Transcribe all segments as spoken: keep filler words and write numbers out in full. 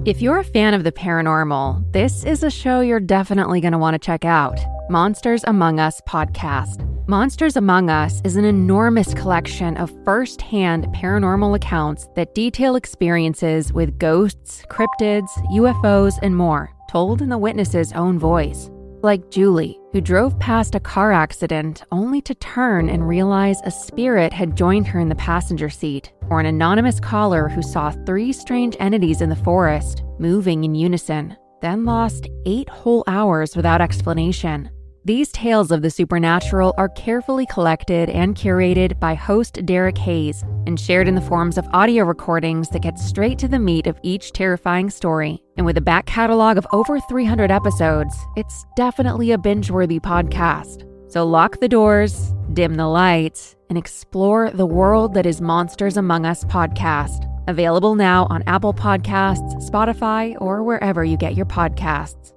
If you're a fan of the paranormal, this is a show you're definitely going to want to check out. Monsters Among Us podcast. Monsters Among Us is an enormous collection of first-hand paranormal accounts that detail experiences with ghosts, cryptids, U F Os, and more, told in the witness's own voice. Like Julie, who drove past a car accident only to turn and realize a spirit had joined her in the passenger seat, or an anonymous caller who saw three strange entities in the forest, moving in unison, then lost eight whole hours without explanation. These tales of the supernatural are carefully collected and curated by host Derek Hayes and shared in the forms of audio recordings that get straight to the meat of each terrifying story. And with a back catalog of over three hundred episodes, it's definitely a binge-worthy podcast. So lock the doors, dim the lights, and explore the world that is Monsters Among Us podcast. Available now on Apple Podcasts, Spotify, or wherever you get your podcasts.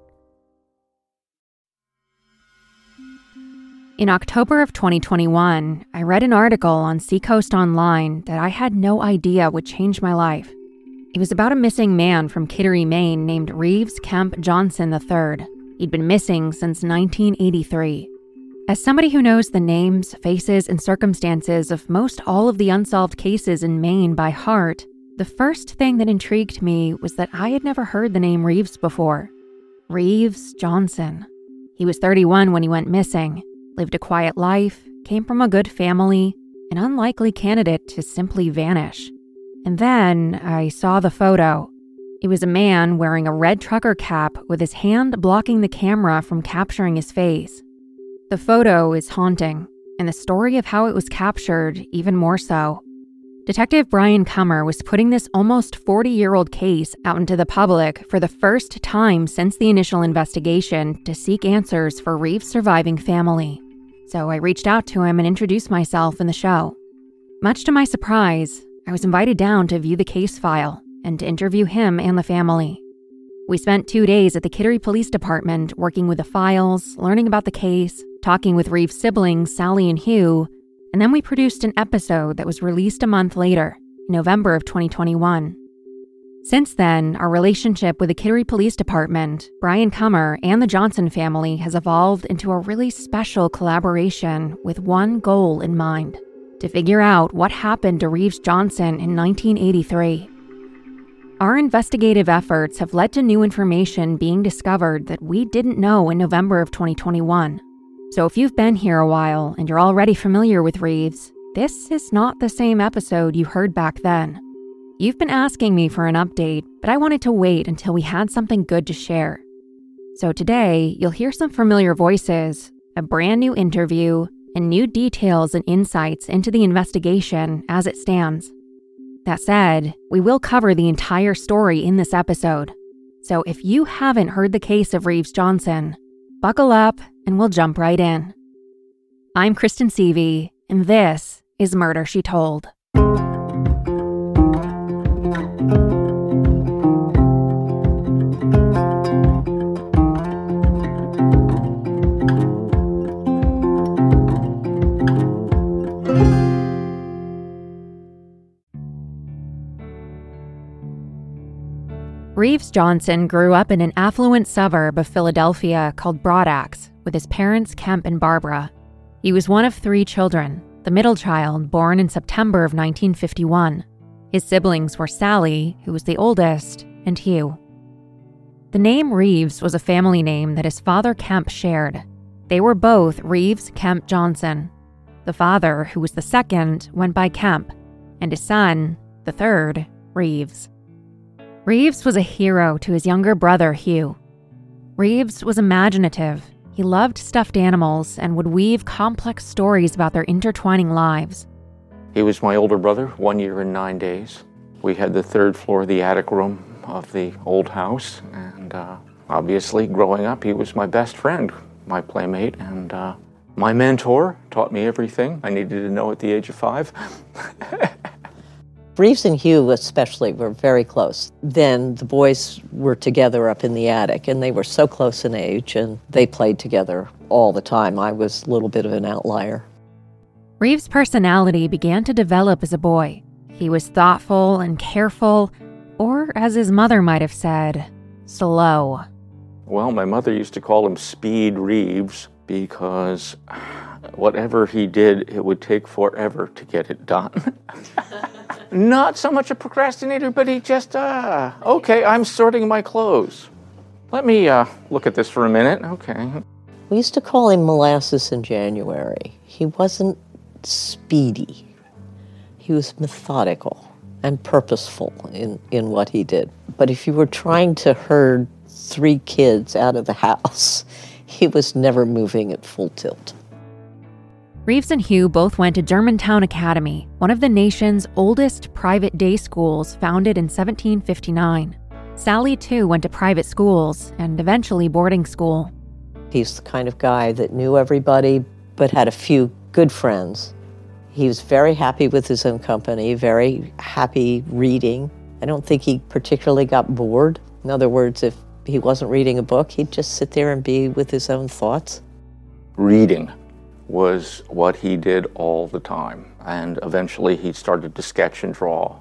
In October of twenty twenty-one, I read an article on Seacoast Online that I had no idea would change my life. It was about a missing man from Kittery, Maine named Reeves Kemp Johnson the third. He'd been missing since nineteen eighty-three. As somebody who knows the names, faces, and circumstances of most all of the unsolved cases in Maine by heart, the first thing that intrigued me was that I had never heard the name Reeves before. Reeves Johnson. He was thirty-one when he went missing. Lived a quiet life, came from a good family, an unlikely candidate to simply vanish. And then I saw the photo. It was a man wearing a red trucker cap with his hand blocking the camera from capturing his face. The photo is haunting, and the story of how it was captured even more so. Detective Brian Kummer was putting this almost forty-year-old case out into the public for the first time since the initial investigation to seek answers for Reeves' surviving family. So I reached out to him and introduced myself in the show. Much to my surprise, I was invited down to view the case file and to interview him and the family. We spent two days at the Kittery Police Department working with the files, learning about the case, talking with Reeves' siblings, Sally and Hugh, and then we produced an episode that was released a month later, in November of twenty twenty-one. Since then, our relationship with the Kittery Police Department, Brian Kummer, and the Johnson family has evolved into a really special collaboration with one goal in mind: to figure out what happened to Reeves Johnson in nineteen eighty-three. Our investigative efforts have led to new information being discovered that we didn't know in November of twenty twenty-one. So if you've been here a while and you're already familiar with Reeves, this is not the same episode you heard back then. You've been asking me for an update, but I wanted to wait until we had something good to share. So today, you'll hear some familiar voices, a brand new interview, and new details and insights into the investigation as it stands. That said, we will cover the entire story in this episode. So if you haven't heard the case of Reeves Johnson, buckle up and we'll jump right in. I'm Kristen Seavey, and this is Murder, She Told. Reeves Johnson grew up in an affluent suburb of Philadelphia called Broadax with his parents Kemp and Barbara. He was one of three children, the middle child born in September of nineteen fifty-one. His siblings were Sally, who was the oldest, and Hugh. The name Reeves was a family name that his father Kemp shared. They were both Reeves Kemp Johnson. The father, who was the second, went by Kemp, and his son, the third, Reeves. Reeves was a hero to his younger brother, Hugh. Reeves was imaginative. He loved stuffed animals and would weave complex stories about their intertwining lives. He was my older brother, one year and nine days. We had the third floor, the attic room of the old house, and uh, obviously, growing up, he was my best friend, my playmate, and uh, my mentor. Taught me everything I needed to know at the age of five. Reeves and Hugh especially were very close. Then the boys were together up in the attic, and they were so close in age, and they played together all the time. I was a little bit of an outlier. Reeves' personality began to develop as a boy. He was thoughtful and careful, Or, as his mother might have said, slow. Well, my mother used to call him Speed Reeves because whatever he did, it would take forever to get it done. Not so much a procrastinator, but he just, uh, okay, I'm sorting my clothes. Let me uh, look at this for a minute. Okay. We used to call him Molasses in January. He wasn't speedy. He was methodical and purposeful in, in what he did. But if you were trying to herd three kids out of the house, he was never moving at full tilt. Reeves and Hugh both went to Germantown Academy, one of the nation's oldest private day schools founded in seventeen fifty-nine. Sally, too, went to private schools and eventually boarding school. He's the kind of guy that knew everybody but had a few good friends. He was very happy with his own company, very happy reading. I don't think he particularly got bored. In other words, if he wasn't reading a book, he'd just sit there and be with his own thoughts. Reading was what he did all the time, and eventually he started to sketch and draw.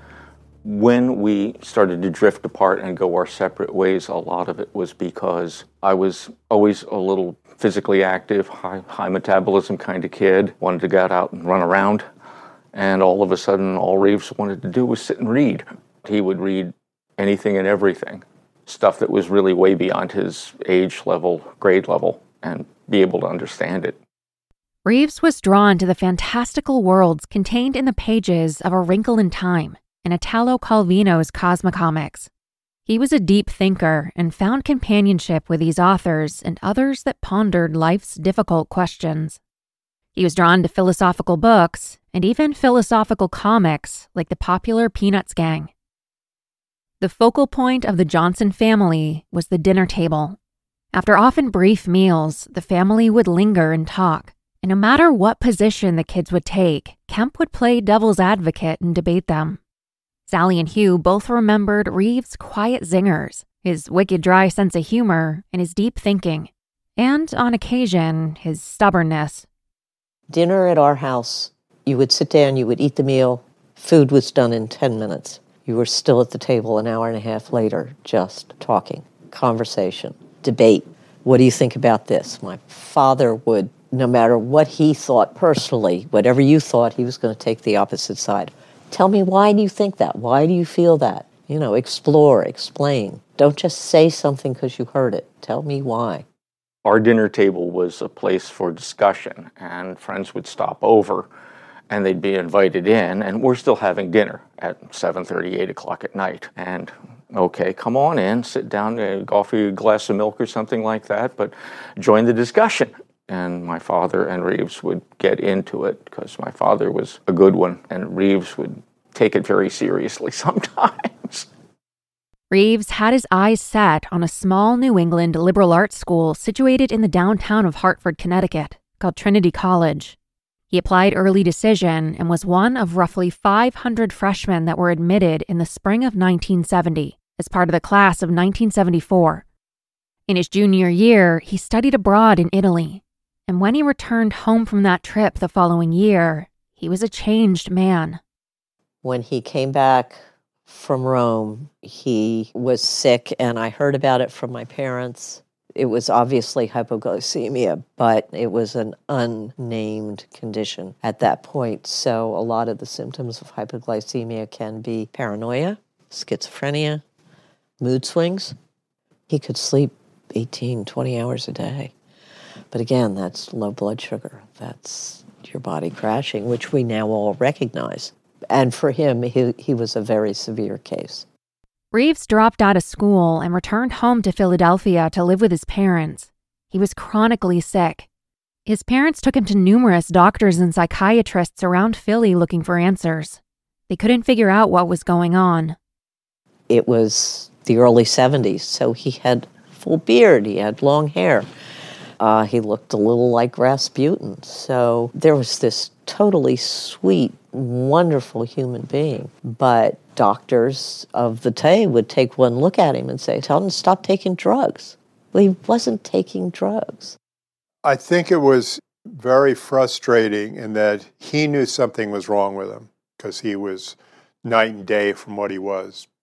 When we started to drift apart and go our separate ways, a lot of it was because I was always a little physically active, high, high metabolism kind of kid, wanted to get out and run around, and all of a sudden all Reeves wanted to do was sit and read. He would read anything and everything, stuff that was really way beyond his age level, grade level, and be able to understand it. Reeves was drawn to the fantastical worlds contained in the pages of A Wrinkle in Time and Italo Calvino's Cosmocomics. He was a deep thinker and found companionship with these authors and others that pondered life's difficult questions. He was drawn to philosophical books and even philosophical comics like the popular Peanuts gang. The focal point of the Johnson family was the dinner table. After often brief meals, the family would linger and talk. And no matter what position the kids would take, Kemp would play devil's advocate and debate them. Sally and Hugh both remembered Reeves' quiet zingers, his wicked dry sense of humor, and his deep thinking. And, on occasion, his stubbornness. Dinner at our house, you would sit down, you would eat the meal. Food was done in ten minutes. You were still at the table an hour and a half later, just talking, conversation, debate. What do you think about this? My father would, no matter what he thought personally, whatever you thought, he was going to take the opposite side. Tell me, why do you think that? Why do you feel that? You know, explore, explain. Don't just say something because you heard it. Tell me why. Our dinner table was a place for discussion, and friends would stop over, and they'd be invited in, and we're still having dinner at seven thirty, eight o'clock at night. And okay, come on in, sit down, uh, offer you a glass of milk or something like that, but join the discussion. And my father and Reeves would get into it because my father was a good one, and Reeves would take it very seriously sometimes. Reeves had his eyes set on a small New England liberal arts school situated in the downtown of Hartford, Connecticut, called Trinity College. He applied early decision and was one of roughly five hundred freshmen that were admitted in the spring of nineteen seventy as part of the class of nineteen seventy-four. In his junior year, he studied abroad in Italy. And when he returned home from that trip the following year, he was a changed man. When he came back from Rome, he was sick, and I heard about it from my parents. It was obviously hypoglycemia, but it was an unnamed condition at that point. So a lot of the symptoms of hypoglycemia can be paranoia, schizophrenia, mood swings. He could sleep eighteen, twenty hours a day. But again, that's low blood sugar. That's your body crashing, which we now all recognize. And for him, he, he was a very severe case. Reeves dropped out of school and returned home to Philadelphia to live with his parents. He was chronically sick. His parents took him to numerous doctors and psychiatrists around Philly looking for answers. They couldn't figure out what was going on. It was the early seventies, so he had full beard, he had long hair. Uh, he looked a little like Rasputin. So there was this totally sweet, wonderful human being. But doctors of the day would take one look at him and say, tell him to stop taking drugs. Well, he wasn't taking drugs. I think it was very frustrating in that he knew something was wrong with him because he was night and day from what he was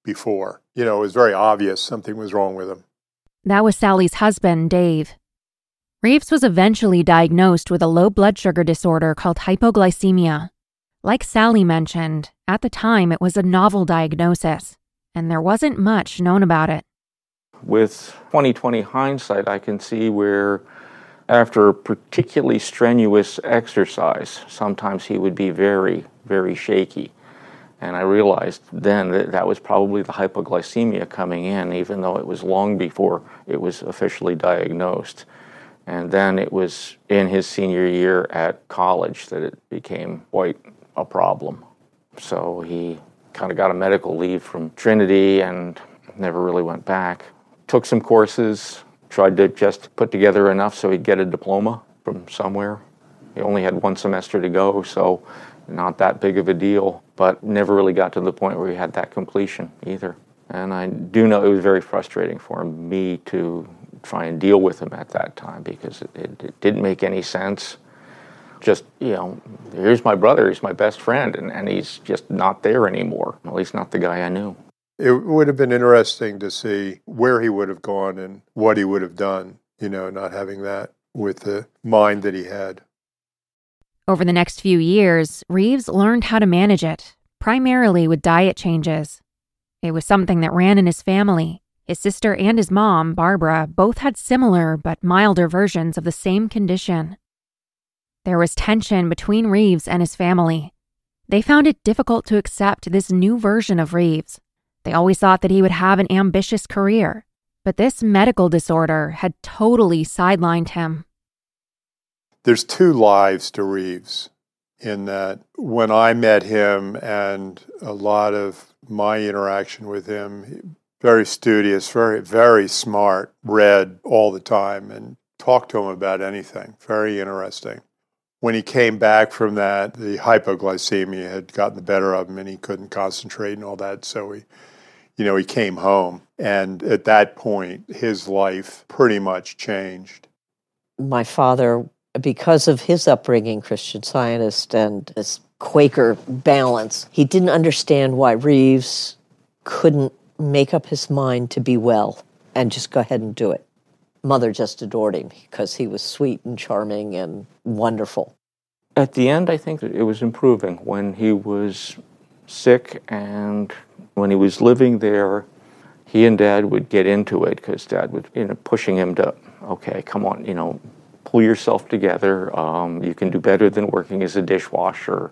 before. You know, it was very obvious something was wrong with him. That was Sally's husband, Dave. Reeves was eventually diagnosed with a low blood sugar disorder called hypoglycemia. Like Sally mentioned, at the time it was a novel diagnosis, and there wasn't much known about it. With twenty twenty hindsight, I can see where after particularly strenuous exercise, sometimes he would be very, very shaky. And I realized then that that was probably the hypoglycemia coming in, even though it was long before it was officially diagnosed. And then it was in his senior year at college that it became quite a problem. So he kind of got a medical leave from Trinity and never really went back. Took some courses, tried to just put together enough so he'd get a diploma from somewhere. He only had one semester to go, so not that big of a deal, but never really got to the point where he had that completion either. And I do know it was very frustrating for me to try and deal with him at that time because it, it, it didn't make any sense. Just, you know, here's my brother, he's my best friend, and, and he's just not there anymore, at least not the guy I knew. It would have been interesting to see where he would have gone and what he would have done, you know, not having that with the mind that he had. Over the next few years, Reeves learned how to manage it, primarily with diet changes. It was something that ran in his family. His sister and his mom, Barbara, both had similar but milder versions of the same condition. There was tension between Reeves and his family. They found it difficult to accept this new version of Reeves. They always thought that he would have an ambitious career, but this medical disorder had totally sidelined him. There's two lives to Reeves in that when I met him and a lot of my interaction with him, very studious, very, very smart, read all the time and talked to him about anything. Very interesting. When he came back from that, the hypoglycemia had gotten the better of him and he couldn't concentrate and all that. So he, you know, he came home. And at that point, his life pretty much changed. My father, because of his upbringing, Christian Scientist, and this Quaker balance, he didn't understand why Reeves couldn't make up his mind to be well and just go ahead and do it. Mother just adored him because he was sweet and charming and wonderful. At the end, I think that it was improving. When he was sick and when he was living there, he and Dad would get into it because Dad was, you know, pushing him to, okay, come on, you know, pull yourself together. Um, you can do better than working as a dishwasher.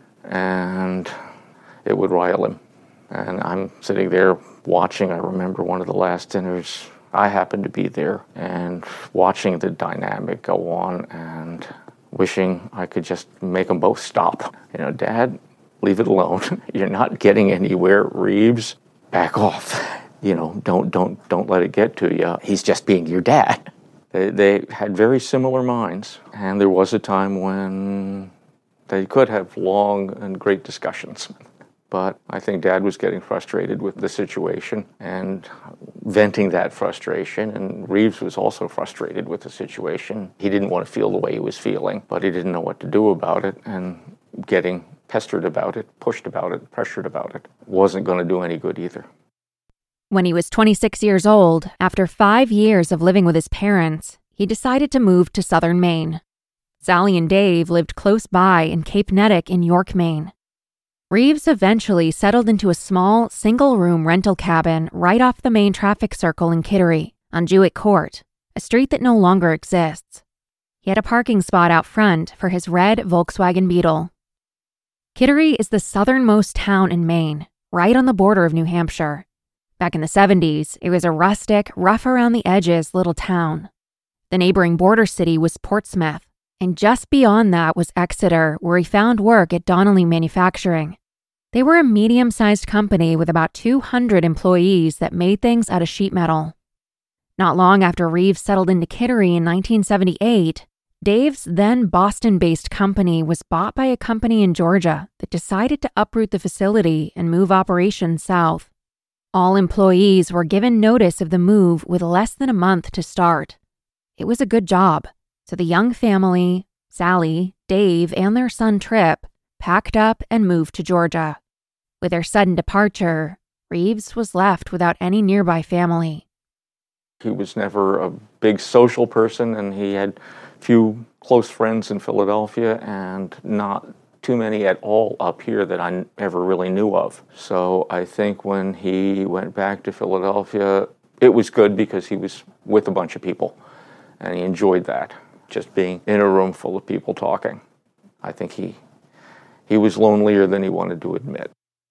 And it would rile him. And I'm sitting there watching. I remember one of the last dinners, I happened to be there and watching the dynamic go on and wishing I could just make them both stop. You know, Dad, leave it alone. You're not getting anywhere. Reeves, back off. You know, don't don't don't let it get to you. He's just being your dad. They, they had very similar minds, and there was a time when they could have long and great discussions. But I think Dad was getting frustrated with the situation and venting that frustration, and Reeves was also frustrated with the situation. He didn't want to feel the way he was feeling, but he didn't know what to do about it, and getting pestered about it, pushed about it, pressured about it wasn't going to do any good either. When he was twenty-six years old, after five years of living with his parents, he decided to move to southern Maine. Sally and Dave lived close by in Cape Nettic in York, Maine. Reeves eventually settled into a small, single-room rental cabin right off the main traffic circle in Kittery, on Jewett Court, a street that no longer exists. He had a parking spot out front for his red Volkswagen Beetle. Kittery is the southernmost town in Maine, right on the border of New Hampshire. Back in the seventies, it was a rustic, rough-around-the-edges little town. The neighboring border city was Portsmouth, and just beyond that was Exeter, where he found work at Donnelly Manufacturing. They were a medium-sized company with about two hundred employees that made things out of sheet metal. Not long after Reeves settled into Kittery in nineteen seventy-eight, Dave's then Boston-based company was bought by a company in Georgia that decided to uproot the facility and move operations south. All employees were given notice of the move with less than a month to start. It was a good job. So the young family, Sally, Dave, and their son Trip, packed up and moved to Georgia. With their sudden departure, Reeves was left without any nearby family. He was never a big social person, and he had few close friends in Philadelphia and not too many at all up here that I ever really knew of. So I think when he went back to Philadelphia, it was good because he was with a bunch of people, and he enjoyed that, just being in a room full of people talking. I think he he was lonelier than he wanted to admit.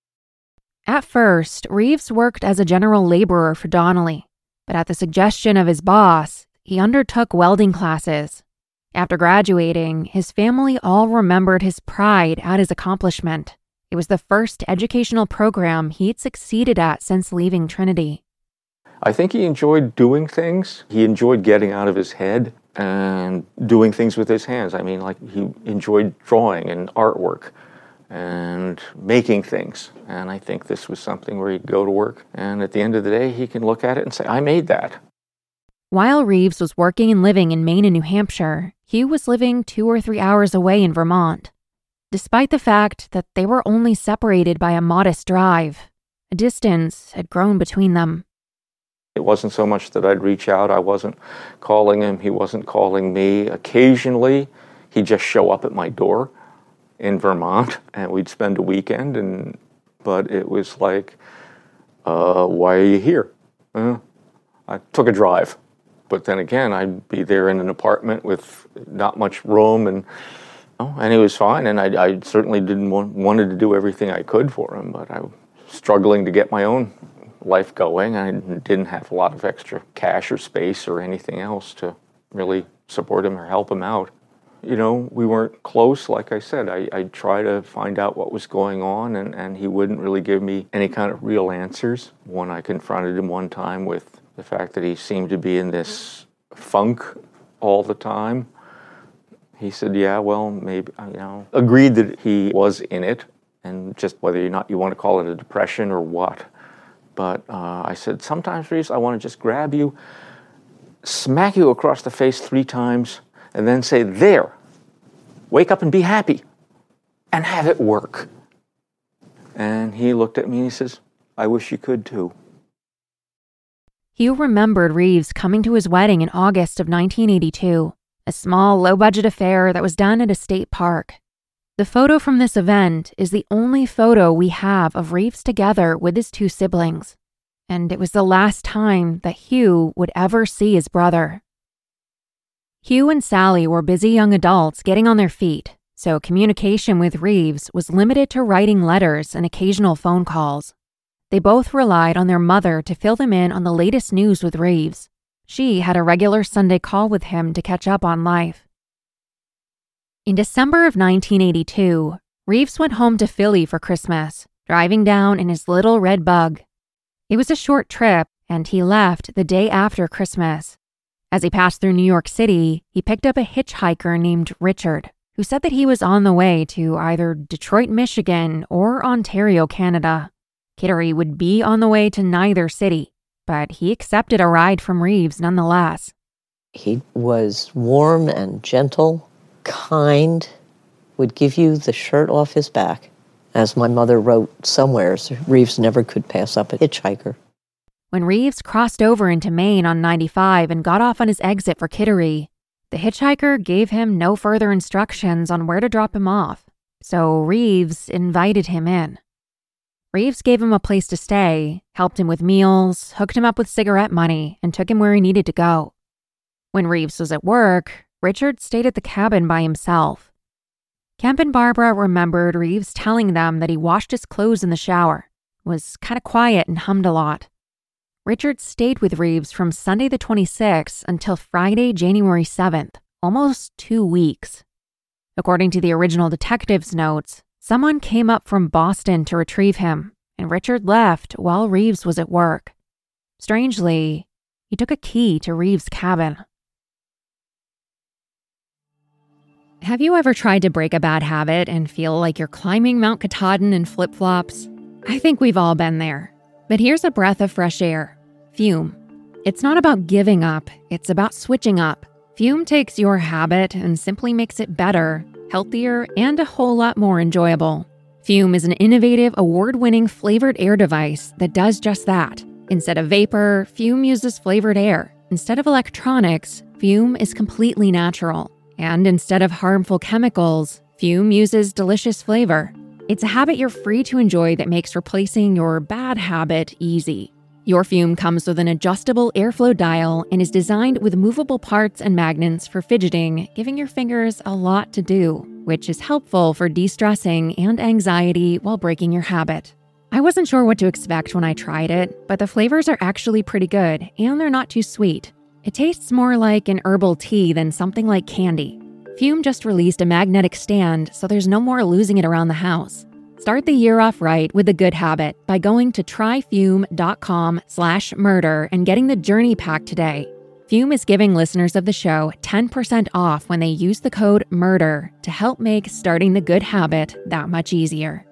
At first, Reeves worked as a general laborer for Donnelly, but at the suggestion of his boss, he undertook welding classes. After graduating, his family all remembered his pride at his accomplishment. It was the first educational program he'd succeeded at since leaving Trinity. I think he enjoyed doing things. He enjoyed getting out of his head and doing things with his hands. I mean, like, he enjoyed drawing and artwork and making things. And I think this was something where he'd go to work, and at the end of the day, he can look at it and say, I made that. While Reeves was working and living in Maine and New Hampshire, Hugh was living two or three hours away in Vermont. Despite the fact that they were only separated by a modest drive, a distance had grown between them. It wasn't so much that I'd reach out. I wasn't calling him. He wasn't calling me. Occasionally, he'd just show up at my door in Vermont, and we'd spend a weekend. And but it was like, uh, why are you here? Uh, I took a drive. But then again, I'd be there in an apartment with not much room, and oh, and he was fine. And I, I certainly didn't want wanted to do everything I could for him, but I was struggling to get my own life going. I didn't have a lot of extra cash or space or anything else to really support him or help him out. You know, we weren't close, like I said. I, I'd try to find out what was going on, and, and he wouldn't really give me any kind of real answers. When I confronted him one time with the fact that he seemed to be in this funk all the time, he said, yeah, well, maybe, you know, agreed that he was in it, and just whether or not you want to call it a depression or what. But uh, I said, sometimes, Reeves, I want to just grab you, smack you across the face three times, and then say, there, wake up and be happy, and have it work. And he looked at me and he says, I wish you could too. Hugh remembered Reeves coming to his wedding in August of nineteen eighty-two, a small, low-budget affair that was done at a state park. The photo from this event is the only photo we have of Reeves together with his two siblings, and it was the last time that Hugh would ever see his brother. Hugh and Sally were busy young adults getting on their feet, so communication with Reeves was limited to writing letters and occasional phone calls. They both relied on their mother to fill them in on the latest news with Reeves. She had a regular Sunday call with him to catch up on life. In December of nineteen eighty-two, Reeves went home to Philly for Christmas, driving down in his little red Bug. It was a short trip, and he left the day after Christmas. As he passed through New York City, he picked up a hitchhiker named Richard, who said that he was on the way to either Detroit, Michigan, or Ontario, Canada. Kittery would be on the way to neither city, but he accepted a ride from Reeves nonetheless. He was warm and gentle, kind, would give you the shirt off his back. As my mother wrote somewhere, Reeves never could pass up a hitchhiker. When Reeves crossed over into Maine on ninety-five and got off on his exit for Kittery, the hitchhiker gave him no further instructions on where to drop him off, so Reeves invited him in. Reeves gave him a place to stay, helped him with meals, hooked him up with cigarette money, and took him where he needed to go. When Reeves was at work, Richard stayed at the cabin by himself. Kemp and Barbara remembered Reeves telling them that he washed his clothes in the shower, was kind of quiet and hummed a lot. Richard stayed with Reeves from Sunday the twenty-sixth until Friday, January seventh, almost two weeks. According to the original detective's notes, someone came up from Boston to retrieve him, and Richard left while Reeves was at work. Strangely, he took a key to Reeves' cabin. Have you ever tried to break a bad habit and feel like you're climbing Mount Katahdin in flip-flops? I think we've all been there. But here's a breath of fresh air. Fume. It's not about giving up, it's about switching up. Fume takes your habit and simply makes it better, healthier, and a whole lot more enjoyable. Fume is an innovative, award-winning flavored air device that does just that. Instead of vapor, Fume uses flavored air. Instead of electronics, Fume is completely natural. And instead of harmful chemicals, Fume uses delicious flavor. It's a habit you're free to enjoy that makes replacing your bad habit easy. Your Fume comes with an adjustable airflow dial and is designed with movable parts and magnets for fidgeting, giving your fingers a lot to do, which is helpful for de-stressing and anxiety while breaking your habit. I wasn't sure what to expect when I tried it, but the flavors are actually pretty good, and they're not too sweet. It tastes more like an herbal tea than something like candy. Fume just released a magnetic stand, so there's no more losing it around the house. Start the year off right with a good habit by going to tryfume.com slash murder and getting the Journey Pack today. Fume is giving listeners of the show ten percent off when they use the code MURDER to help make starting the good habit that much easier.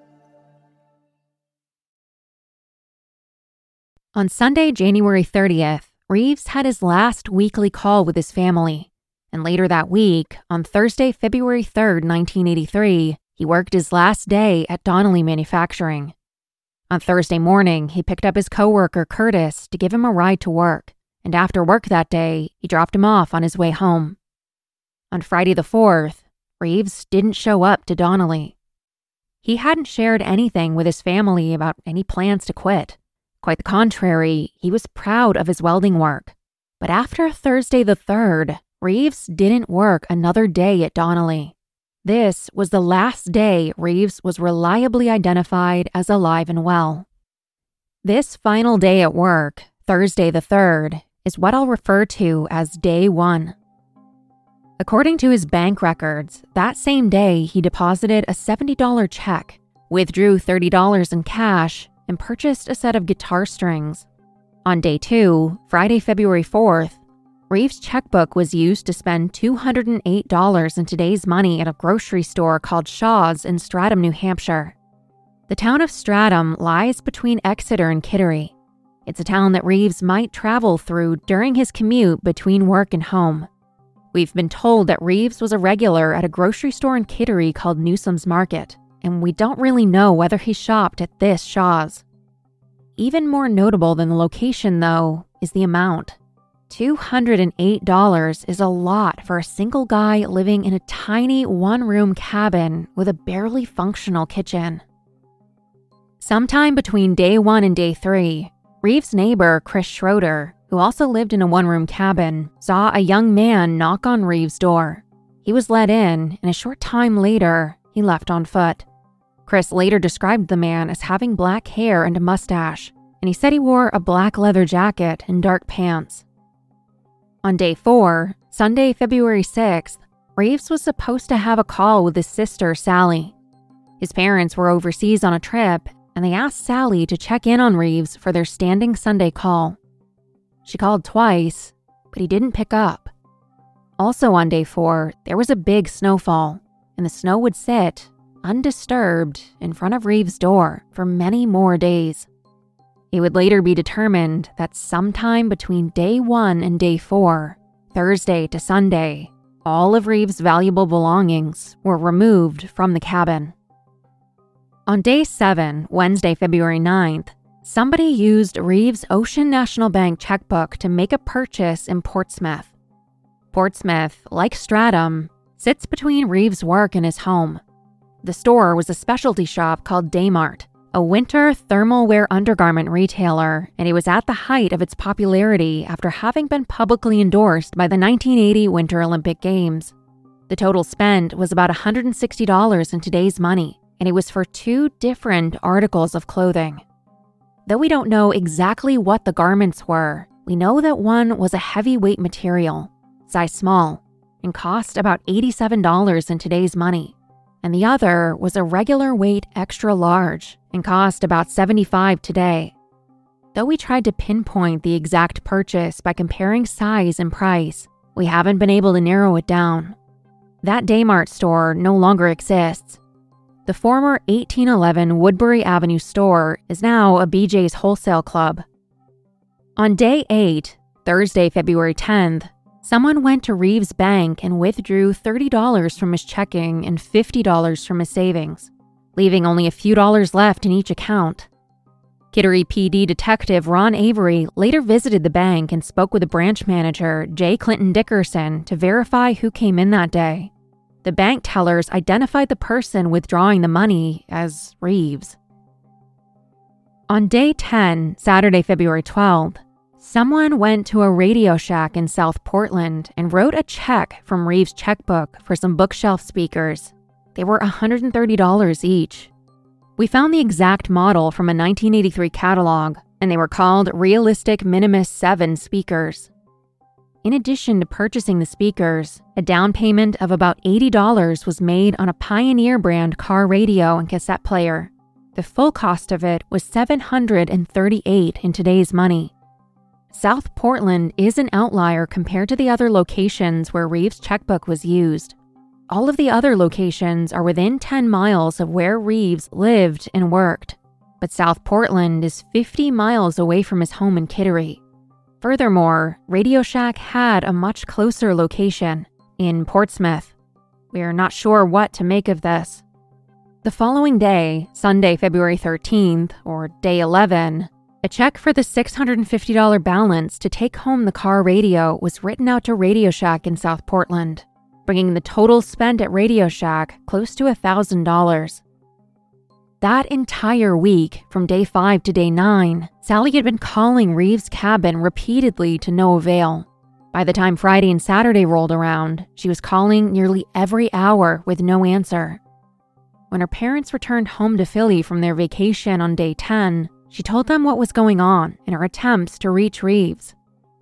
On Sunday, January thirtieth, Reeves had his last weekly call with his family. And later that week, on Thursday, February third, nineteen eighty-three, he worked his last day at Donnelly Manufacturing. On Thursday morning, he picked up his coworker Curtis to give him a ride to work, and after work that day, he dropped him off on his way home. On Friday the fourth, Reeves didn't show up to Donnelly. He hadn't shared anything with his family about any plans to quit. Quite the contrary, he was proud of his welding work. But after Thursday the third, Reeves didn't work another day at Donnelly. This was the last day Reeves was reliably identified as alive and well. This final day at work, Thursday the third, is what I'll refer to as day one. According to his bank records, that same day he deposited a seventy dollars check, withdrew thirty dollars in cash, and purchased a set of guitar strings. On day two, Friday, February fourth, Reeves' checkbook was used to spend two hundred eight dollars in today's money at a grocery store called Shaw's in Stratham, New Hampshire. The town of Stratham lies between Exeter and Kittery. It's a town that Reeves might travel through during his commute between work and home. We've been told that Reeves was a regular at a grocery store in Kittery called Newsom's Market, and we don't really know whether he shopped at this Shaw's. Even more notable than the location, though, is the amount. two hundred eight dollars is a lot for a single guy living in a tiny one-room cabin with a barely functional kitchen. Sometime between day one and day three, Reeves' neighbor, Chris Schroeder, who also lived in a one-room cabin, saw a young man knock on Reeves' door. He was let in, and a short time later, he left on foot. Chris later described the man as having black hair and a mustache, and he said he wore a black leather jacket and dark pants. On day four, Sunday, February sixth, Reeves was supposed to have a call with his sister, Sally. His parents were overseas on a trip, and they asked Sally to check in on Reeves for their standing Sunday call. She called twice, but he didn't pick up. Also on day four, there was a big snowfall, and the snow would sit, undisturbed, in front of Reeves' door for many more days. It would later be determined that sometime between day one and day four, Thursday to Sunday, all of Reeves' valuable belongings were removed from the cabin. On day seven, Wednesday, February ninth, somebody used Reeves' Ocean National Bank checkbook to make a purchase in Portsmouth. Portsmouth, like Stratham, sits between Reeves' work and his home. The store was a specialty shop called Daymart, a winter thermal wear undergarment retailer, and it was at the height of its popularity after having been publicly endorsed by the nineteen eighty Winter Olympic Games. The total spent was about one hundred sixty dollars in today's money, and it was for two different articles of clothing. Though we don't know exactly what the garments were, we know that one was a heavyweight material, size small, and cost about eighty-seven dollars in today's money, and the other was a regular weight extra large and cost about seventy-five dollars today. Though we tried to pinpoint the exact purchase by comparing size and price, we haven't been able to narrow it down. That Daymart store no longer exists. The former eighteen eleven Woodbury Avenue store is now a B J's Wholesale Club. On day eight, Thursday, February tenth, someone went to Reeves' bank and withdrew thirty dollars from his checking and fifty dollars from his savings. leaving only a few dollars left in each account. Kittery P D Detective Ron Avery later visited the bank and spoke with the branch manager, J. Clinton Dickerson, to verify who came in that day. The bank tellers identified the person withdrawing the money as Reeves. On day ten, Saturday, February twelfth, someone went to a Radio Shack in South Portland and wrote a check from Reeves' checkbook for some bookshelf speakers. They were one hundred thirty dollars each. We found the exact model from a nineteen eighty-three catalog, and they were called Realistic Minimus seven speakers. In addition to purchasing the speakers, a down payment of about eighty dollars was made on a Pioneer brand car radio and cassette player. The full cost of it was seven hundred thirty-eight dollars in today's money. South Portland is an outlier compared to the other locations where Reeves' checkbook was used. All of the other locations are within ten miles of where Reeves lived and worked, but South Portland is fifty miles away from his home in Kittery. Furthermore, Radio Shack had a much closer location, in Portsmouth. We are not sure what to make of this. The following day, Sunday, February thirteenth, or day eleven, a check for the six hundred fifty dollars balance to take home the car radio was written out to Radio Shack in South Portland, bringing the total spent at Radio Shack close to one thousand dollars. That entire week, from day five to day nine, Sally had been calling Reeves' cabin repeatedly to no avail. By the time Friday and Saturday rolled around, she was calling nearly every hour with no answer. When her parents returned home to Philly from their vacation on day ten, she told them what was going on in her attempts to reach Reeves.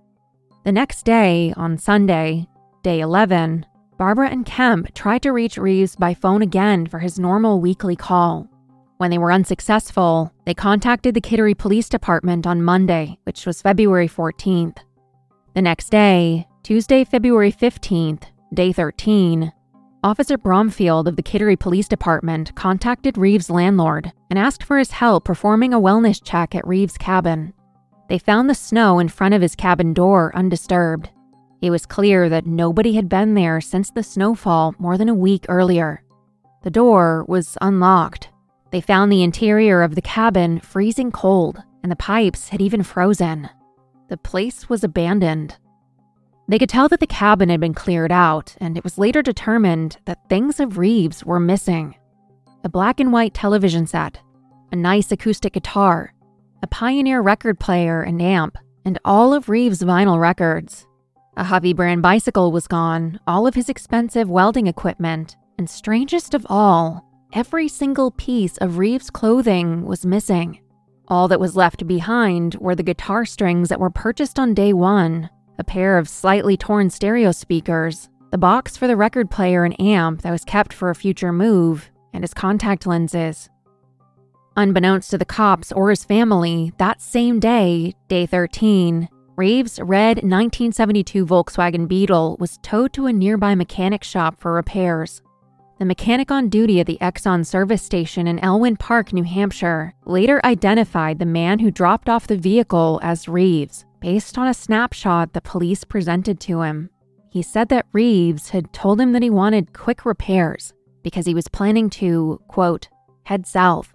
The next day, on Sunday, day eleven, Barbara and Kemp tried to reach Reeves by phone again for his normal weekly call. When they were unsuccessful, they contacted the Kittery Police Department on Monday, which was February fourteenth. The next day, Tuesday, February fifteenth, day thirteen, Officer Bromfield of the Kittery Police Department contacted Reeves' landlord and asked for his help performing a wellness check at Reeves' cabin. They found the snow in front of his cabin door undisturbed. It was clear that nobody had been there since the snowfall more than a week earlier. The door was unlocked. They found the interior of the cabin freezing cold, and the pipes had even frozen. The place was abandoned. They could tell that the cabin had been cleared out, and it was later determined that things of Reeves were missing. A black and white television set, a nice acoustic guitar, a Pioneer record player and amp, and all of Reeves' vinyl records. A Hovey brand bicycle was gone, all of his expensive welding equipment, and strangest of all, every single piece of Reeves' clothing was missing. All that was left behind were the guitar strings that were purchased on day one, a pair of slightly torn stereo speakers, the box for the record player and amp that was kept for a future move, and his contact lenses. Unbeknownst to the cops or his family, that same day, day thirteen, Reeves' red nineteen seventy-two Volkswagen Beetle was towed to a nearby mechanic shop for repairs. The mechanic on duty at the Exxon service station in Elwyn Park, New Hampshire, later identified the man who dropped off the vehicle as Reeves, based on a snapshot the police presented to him. He said that Reeves had told him that he wanted quick repairs because he was planning to, quote, head south.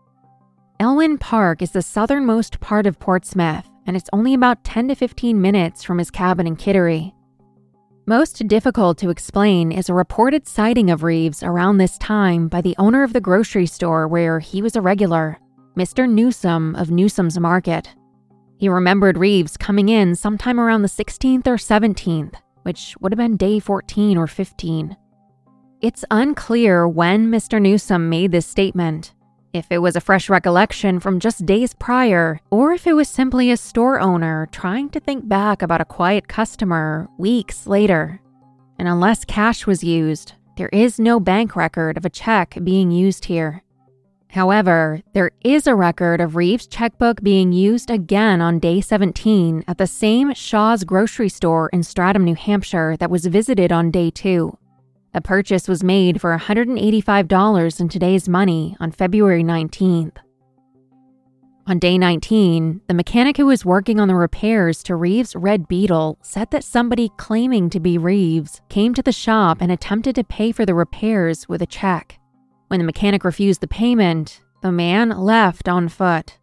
Elwyn Park is the southernmost part of Portsmouth, and it's only about ten to fifteen minutes from his cabin in Kittery. Most difficult to explain is a reported sighting of Reeves around this time by the owner of the grocery store where he was a regular, Mister Newsom of Newsom's Market. He remembered Reeves coming in sometime around the sixteenth or seventeenth, which would have been day fourteen or fifteen. It's unclear when Mister Newsom made this statement, if it was a fresh recollection from just days prior, or if it was simply a store owner trying to think back about a quiet customer weeks later. And unless cash was used, there is no bank record of a check being used here. However, there is a record of Reeves' checkbook being used again on day seventeen at the same Shaw's grocery store in Stratham, New Hampshire that was visited on day two. A purchase was made for one hundred eighty-five dollars in today's money on February nineteenth. On day nineteen, the mechanic who was working on the repairs to Reeves' red Beetle said that somebody claiming to be Reeves came to the shop and attempted to pay for the repairs with a check. When the mechanic refused the payment, the man left on foot.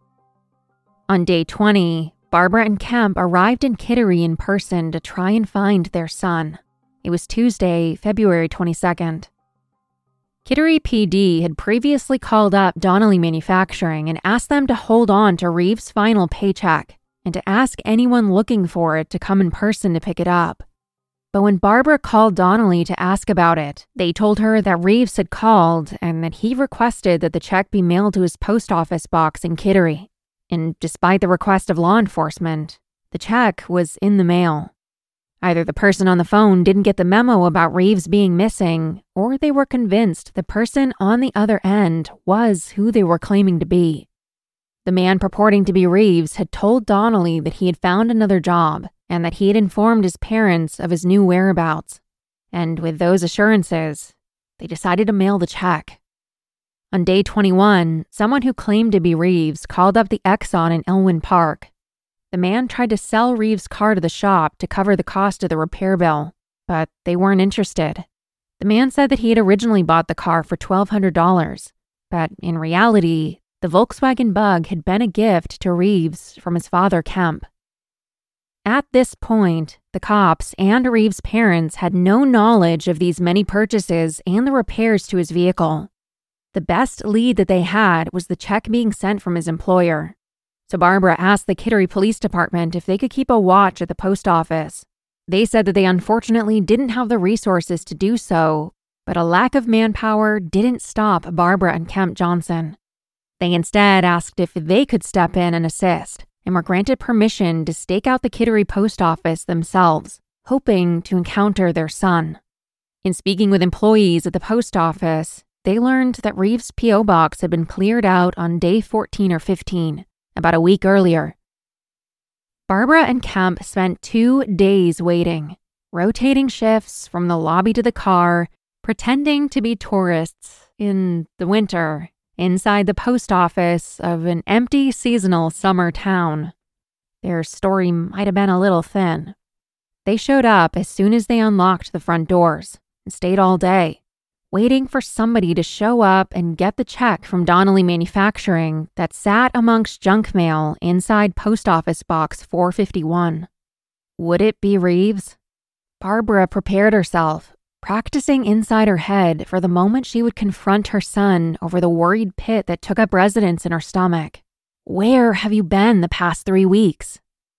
On day twenty, Barbara and Kemp arrived in Kittery in person to try and find their son. It was Tuesday, February twenty-second. Kittery P D had previously called up Donnelly Manufacturing and asked them to hold on to Reeves' final paycheck and to ask anyone looking for it to come in person to pick it up. But when Barbara called Donnelly to ask about it, they told her that Reeves had called and that he requested that the check be mailed to his post office box in Kittery. And despite the request of law enforcement, the check was in the mail. Either the person on the phone didn't get the memo about Reeves being missing, or they were convinced the person on the other end was who they were claiming to be. The man purporting to be Reeves had told Donnelly that he had found another job and that he had informed his parents of his new whereabouts. And with those assurances, they decided to mail the check. On day twenty-one, someone who claimed to be Reeves called up the Exxon in Elwyn Park. The man tried to sell Reeves' car to the shop to cover the cost of the repair bill, but they weren't interested. The man said that he had originally bought the car for twelve hundred dollars, but in reality, the Volkswagen Bug had been a gift to Reeves from his father, Kemp. At this point, the cops and Reeves' parents had no knowledge of these many purchases and the repairs to his vehicle. The best lead that they had was the check being sent from his employer. So Barbara asked the Kittery Police Department if they could keep a watch at the post office. They said that they unfortunately didn't have the resources to do so, but a lack of manpower didn't stop Barbara and Kemp Johnson. They instead asked if they could step in and assist, and were granted permission to stake out the Kittery post office themselves, hoping to encounter their son. In speaking with employees at the post office, they learned that Reeves' P O box had been cleared out on day fourteen or fifteen, about a week earlier. Barbara and Kemp spent two days waiting, rotating shifts from the lobby to the car, pretending to be tourists in the winter inside the post office of an empty seasonal summer town. Their story might have been a little thin. They showed up as soon as they unlocked the front doors and stayed all day, waiting for somebody to show up and get the check from Donnelly Manufacturing that sat amongst junk mail inside post office box four fifty-one. Would it be Reeves? Barbara prepared herself, practicing inside her head for the moment she would confront her son over the worried pit that took up residence in her stomach. Where have you been the past three weeks?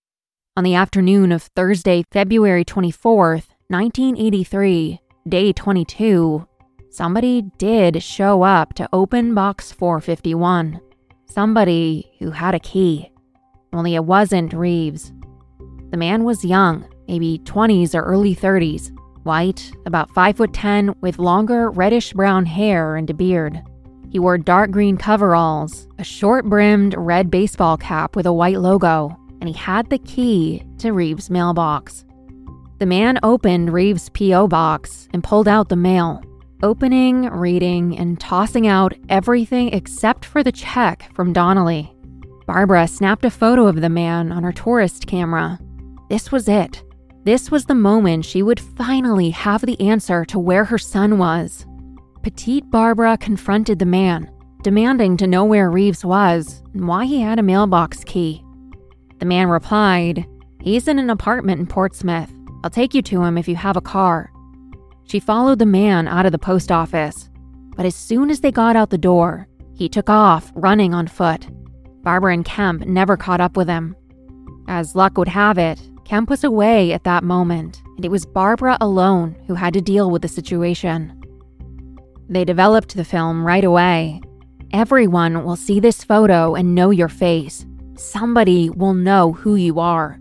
On the afternoon of Thursday, February twenty-fourth, nineteen eighty-three, day twenty-two, somebody did show up to open box four fifty-one. Somebody who had a key. Only it wasn't Reeves. The man was young, maybe twenties or early thirties, white, about five foot ten, with longer reddish-brown hair and a beard. He wore dark green coveralls, a short-brimmed red baseball cap with a white logo, and he had the key to Reeves' mailbox. The man opened Reeves' P O box and pulled out the mail, opening, reading, and tossing out everything except for the check from Donnelly. Barbara snapped a photo of the man on her tourist camera. This was it. This was the moment she would finally have the answer to where her son was. Petite Barbara confronted the man, demanding to know where Reeves was and why he had a mailbox key. The man replied, "He's in an apartment in Portsmouth. I'll take you to him if you have a car." She followed the man out of the post office, but as soon as they got out the door, he took off, running on foot. Barbara and Kemp never caught up with him. As luck would have it, Kemp was away at that moment, and it was Barbara alone who had to deal with the situation. They developed the film right away. Everyone will see this photo and know your face. Somebody will know who you are.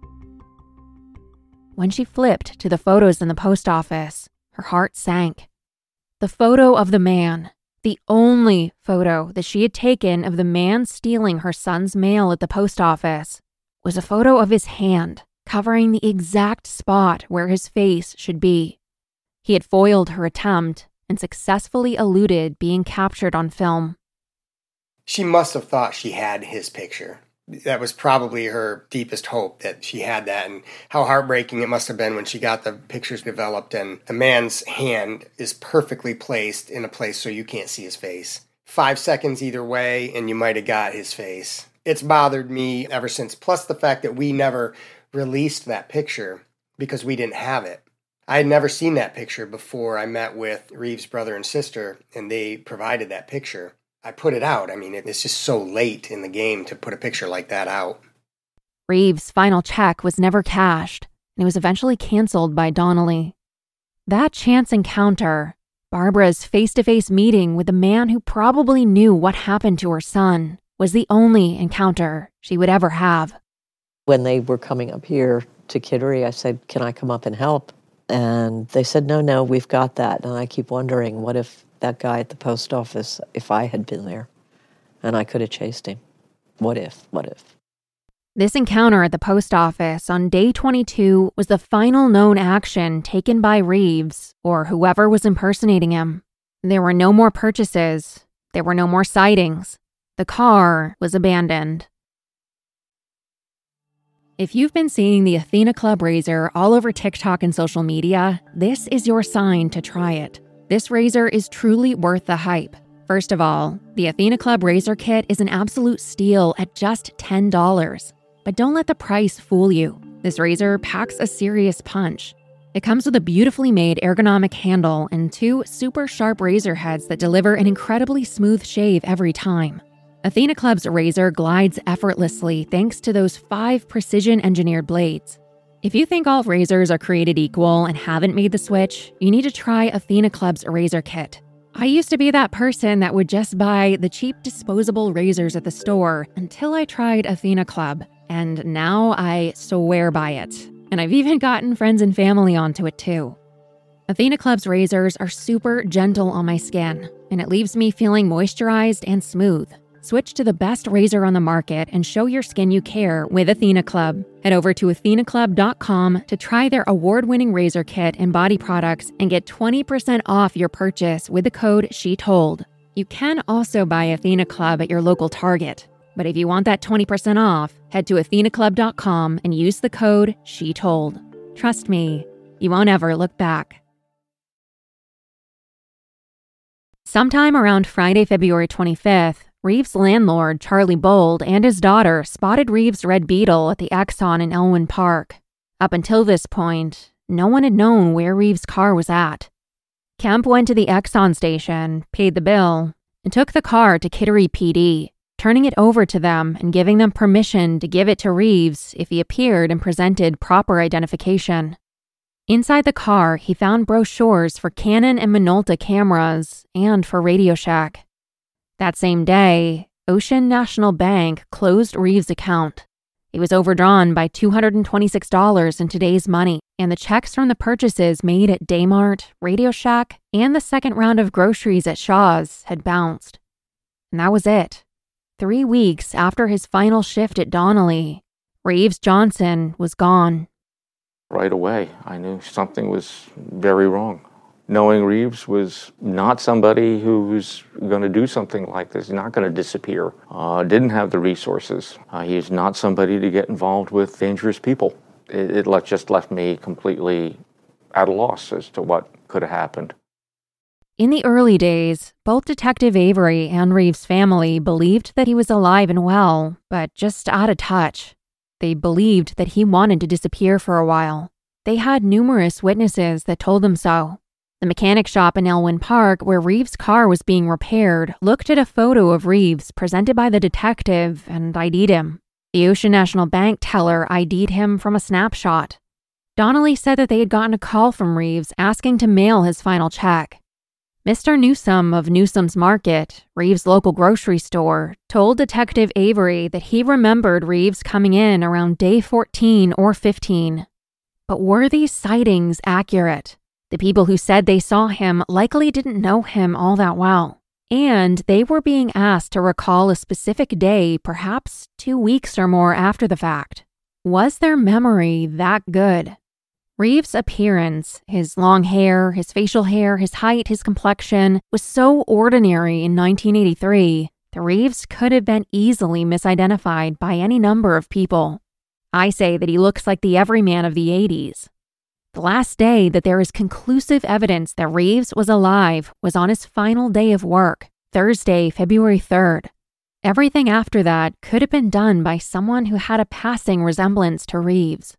When she flipped to the photos in the post office, her heart sank. The photo of the man, the only photo that she had taken of the man stealing her son's mail at the post office, was a photo of his hand covering the exact spot where his face should be. He had foiled her attempt and successfully eluded being captured on film. She must have thought she had his picture. That was probably her deepest hope, that she had that, and how heartbreaking it must have been when she got the pictures developed and the man's hand is perfectly placed in a place so you can't see his face. Five seconds either way and you might have got his face. It's bothered me ever since, plus the fact that we never released that picture because we didn't have it. I had never seen that picture before I met with Reeves' brother and sister, and they provided that picture. I put it out. I mean, it's just so late in the game to put a picture like that out. Reeves' final check was never cashed, and it was eventually canceled by Donnelly. That chance encounter, Barbara's face-to-face meeting with the man who probably knew what happened to her son, was the only encounter she would ever have. When they were coming up here to Kittery, I said, can I come up and help? And they said, no, no, we've got that. And I keep wondering, what if that guy at the post office, if I had been there and I could have chased him? What if? What if? This encounter at the post office on day twenty-two was the final known action taken by Reeves or whoever was impersonating him. There were no more purchases. There were no more sightings. The car was abandoned. If you've been seeing the Athena Club razor all over TikTok and social media, this is your sign to try it. This razor is truly worth the hype. First of all, the Athena Club razor kit is an absolute steal at just ten dollars. But don't let the price fool you. This razor packs a serious punch. It comes with a beautifully made ergonomic handle and two super sharp razor heads that deliver an incredibly smooth shave every time. Athena Club's razor glides effortlessly thanks to those five precision-engineered blades. If you think all razors are created equal and haven't made the switch, you need to try Athena Club's razor kit. I used to be that person that would just buy the cheap disposable razors at the store until I tried Athena Club, and now I swear by it. And I've even gotten friends and family onto it too. Athena Club's razors are super gentle on my skin, and it leaves me feeling moisturized and smooth. Switch to the best razor on the market and show your skin you care with Athena Club. Head over to athena club dot com to try their award-winning razor kit and body products and get twenty percent off your purchase with the code SHETOLD. You can also buy Athena Club at your local Target. But if you want that twenty percent off, head to athena club dot com and use the code SHETOLD. Trust me, you won't ever look back. Sometime around Friday, February twenty-fifth, Reeves' landlord, Charlie Bold, and his daughter spotted Reeves' red Beetle at the Exxon in Elwyn Park. Up until this point, no one had known where Reeves' car was at. Kemp went to the Exxon station, paid the bill, and took the car to Kittery P D, turning it over to them and giving them permission to give it to Reeves if he appeared and presented proper identification. Inside the car, he found brochures for Canon and Minolta cameras and for Radio Shack. That same day, Ocean National Bank closed Reeves' account. It was overdrawn by two hundred twenty-six dollars in today's money, and the checks from the purchases made at Daymart, Radio Shack, and the second round of groceries at Shaw's had bounced. And that was it. Three weeks after his final shift at Donnelly, Reeves Johnson was gone. Right away, I knew something was very wrong. Knowing Reeves was not somebody who was going to do something like this, not going to disappear, uh, didn't have the resources. Uh, he's not somebody to get involved with dangerous people. It, it le- just left me completely at a loss as to what could have happened. In the early days, both Detective Avery and Reeves' family believed that he was alive and well, but just out of touch. They believed that he wanted to disappear for a while. They had numerous witnesses that told them so. The mechanic shop in Elwyn Park, where Reeves' car was being repaired, looked at a photo of Reeves presented by the detective and I D'd him. The Ocean National Bank teller I D'd him from a snapshot. Donnelly said that they had gotten a call from Reeves asking to mail his final check. Mister Newsome of Newsome's Market, Reeves' local grocery store, told Detective Avery that he remembered Reeves coming in around day fourteen or fifteen. But were these sightings accurate? The people who said they saw him likely didn't know him all that well, and they were being asked to recall a specific day, perhaps two weeks or more after the fact. Was their memory that good? Reeves' appearance, his long hair, his facial hair, his height, his complexion, was so ordinary in nineteen eighty-three the Reeves could have been easily misidentified by any number of people. I say that he looks like the everyman of the eighties. The last day that there is conclusive evidence that Reeves was alive was on his final day of work, Thursday, February third. Everything after that could have been done by someone who had a passing resemblance to Reeves.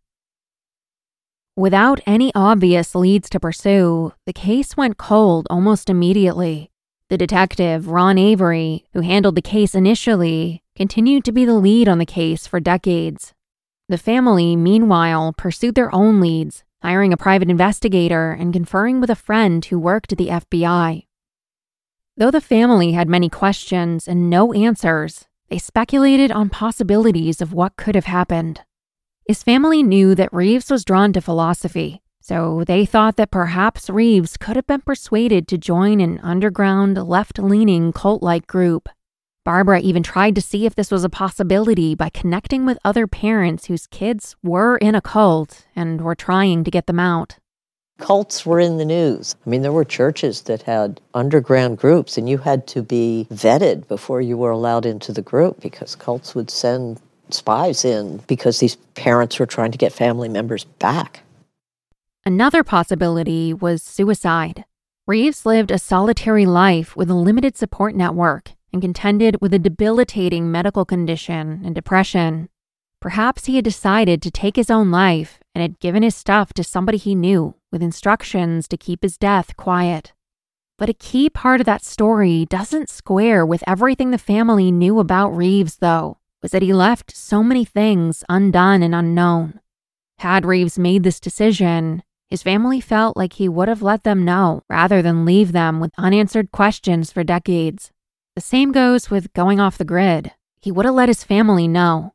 Without any obvious leads to pursue, the case went cold almost immediately. The detective, Ron Avery, who handled the case initially, continued to be the lead on the case for decades. The family, meanwhile, pursued their own leads, hiring a private investigator and conferring with a friend who worked at the F B I. Though the family had many questions and no answers, they speculated on possibilities of what could have happened. His family knew that Reeves was drawn to philosophy, so they thought that perhaps Reeves could have been persuaded to join an underground, left-leaning cult-like group. Barbara even tried to see if this was a possibility by connecting with other parents whose kids were in a cult and were trying to get them out. Cults were in the news. I mean, there were churches that had underground groups, and you had to be vetted before you were allowed into the group because cults would send spies in because these parents were trying to get family members back. Another possibility was suicide. Reeves lived a solitary life with a limited support network and contended with a debilitating medical condition and depression. Perhaps he had decided to take his own life and had given his stuff to somebody he knew with instructions to keep his death quiet. But a key part of that story doesn't square with everything the family knew about Reeves, though, was that he left so many things undone and unknown. Had Reeves made this decision, his family felt like he would have let them know rather than leave them with unanswered questions for decades. The same goes with going off the grid. He would have let his family know.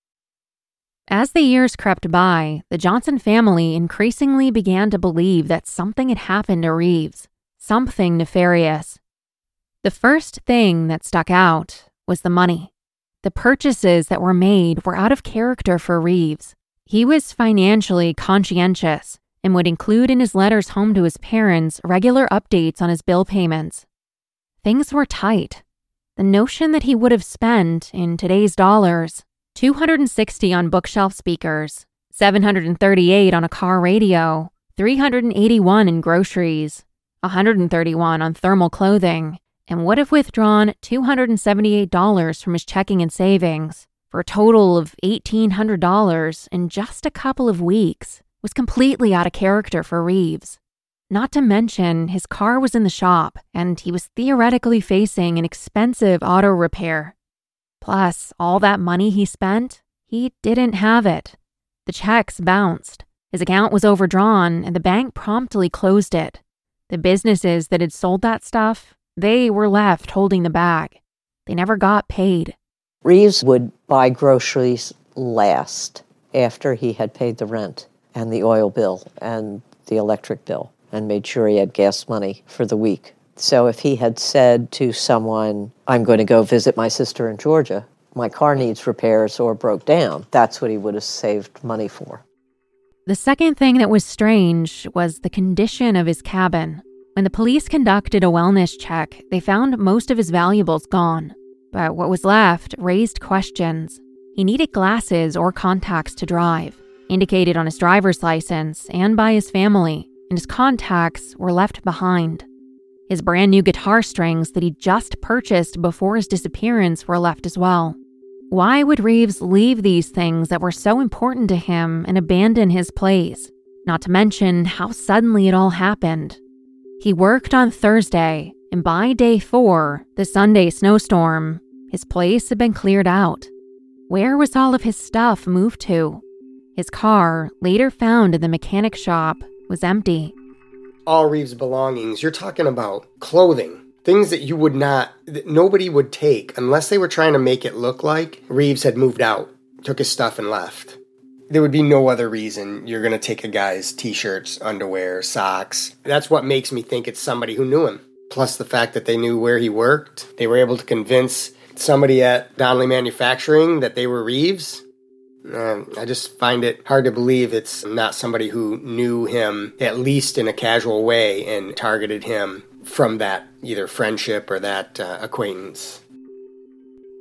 As the years crept by, the Johnson family increasingly began to believe that something had happened to Reeves, something nefarious. The first thing that stuck out was the money. The purchases that were made were out of character for Reeves. He was financially conscientious and would include in his letters home to his parents regular updates on his bill payments. Things were tight. The notion that he would have spent, in today's dollars, two hundred sixty on bookshelf speakers, seven hundred thirty-eight on a car radio, three hundred eighty-one in groceries, one hundred thirty-one on thermal clothing, and would have withdrawn two hundred seventy-eight dollars from his checking and savings, for a total of eighteen hundred dollars in just a couple of weeks, was completely out of character for Reeves. Not to mention, his car was in the shop, and he was theoretically facing an expensive auto repair. Plus, all that money he spent, he didn't have it. The checks bounced. His account was overdrawn, and the bank promptly closed it. The businesses that had sold that stuff, they were left holding the bag. They never got paid. Reeves would buy groceries last, after he had paid the rent and the oil bill and the electric bill, and made sure he had gas money for the week. So if he had said to someone, I'm going to go visit my sister in Georgia, my car needs repairs or broke down, that's what he would have saved money for. The second thing that was strange was the condition of his cabin. When the police conducted a wellness check, they found most of his valuables gone. But what was left raised questions. He needed glasses or contacts to drive, indicated on his driver's license and by his family, and his contacts were left behind. His brand new guitar strings that he just purchased before his disappearance were left as well. Why would Reeves leave these things that were so important to him and abandon his place? Not to mention how suddenly it all happened. He worked on Thursday, and by day four, the Sunday snowstorm, his place had been cleared out. Where was all of his stuff moved to? His car, later found in the mechanic shop, was empty. All Reeves' belongings, you're talking about clothing, things that you would not, that nobody would take unless they were trying to make it look like Reeves had moved out, took his stuff and left. There would be no other reason you're going to take a guy's t-shirts, underwear, socks. That's what makes me think it's somebody who knew him. Plus the fact that they knew where he worked. They were able to convince somebody at Donnelly Manufacturing that they were Reeves. Uh, I just find it hard to believe it's not somebody who knew him, at least in a casual way, and targeted him from that either friendship or that uh, acquaintance.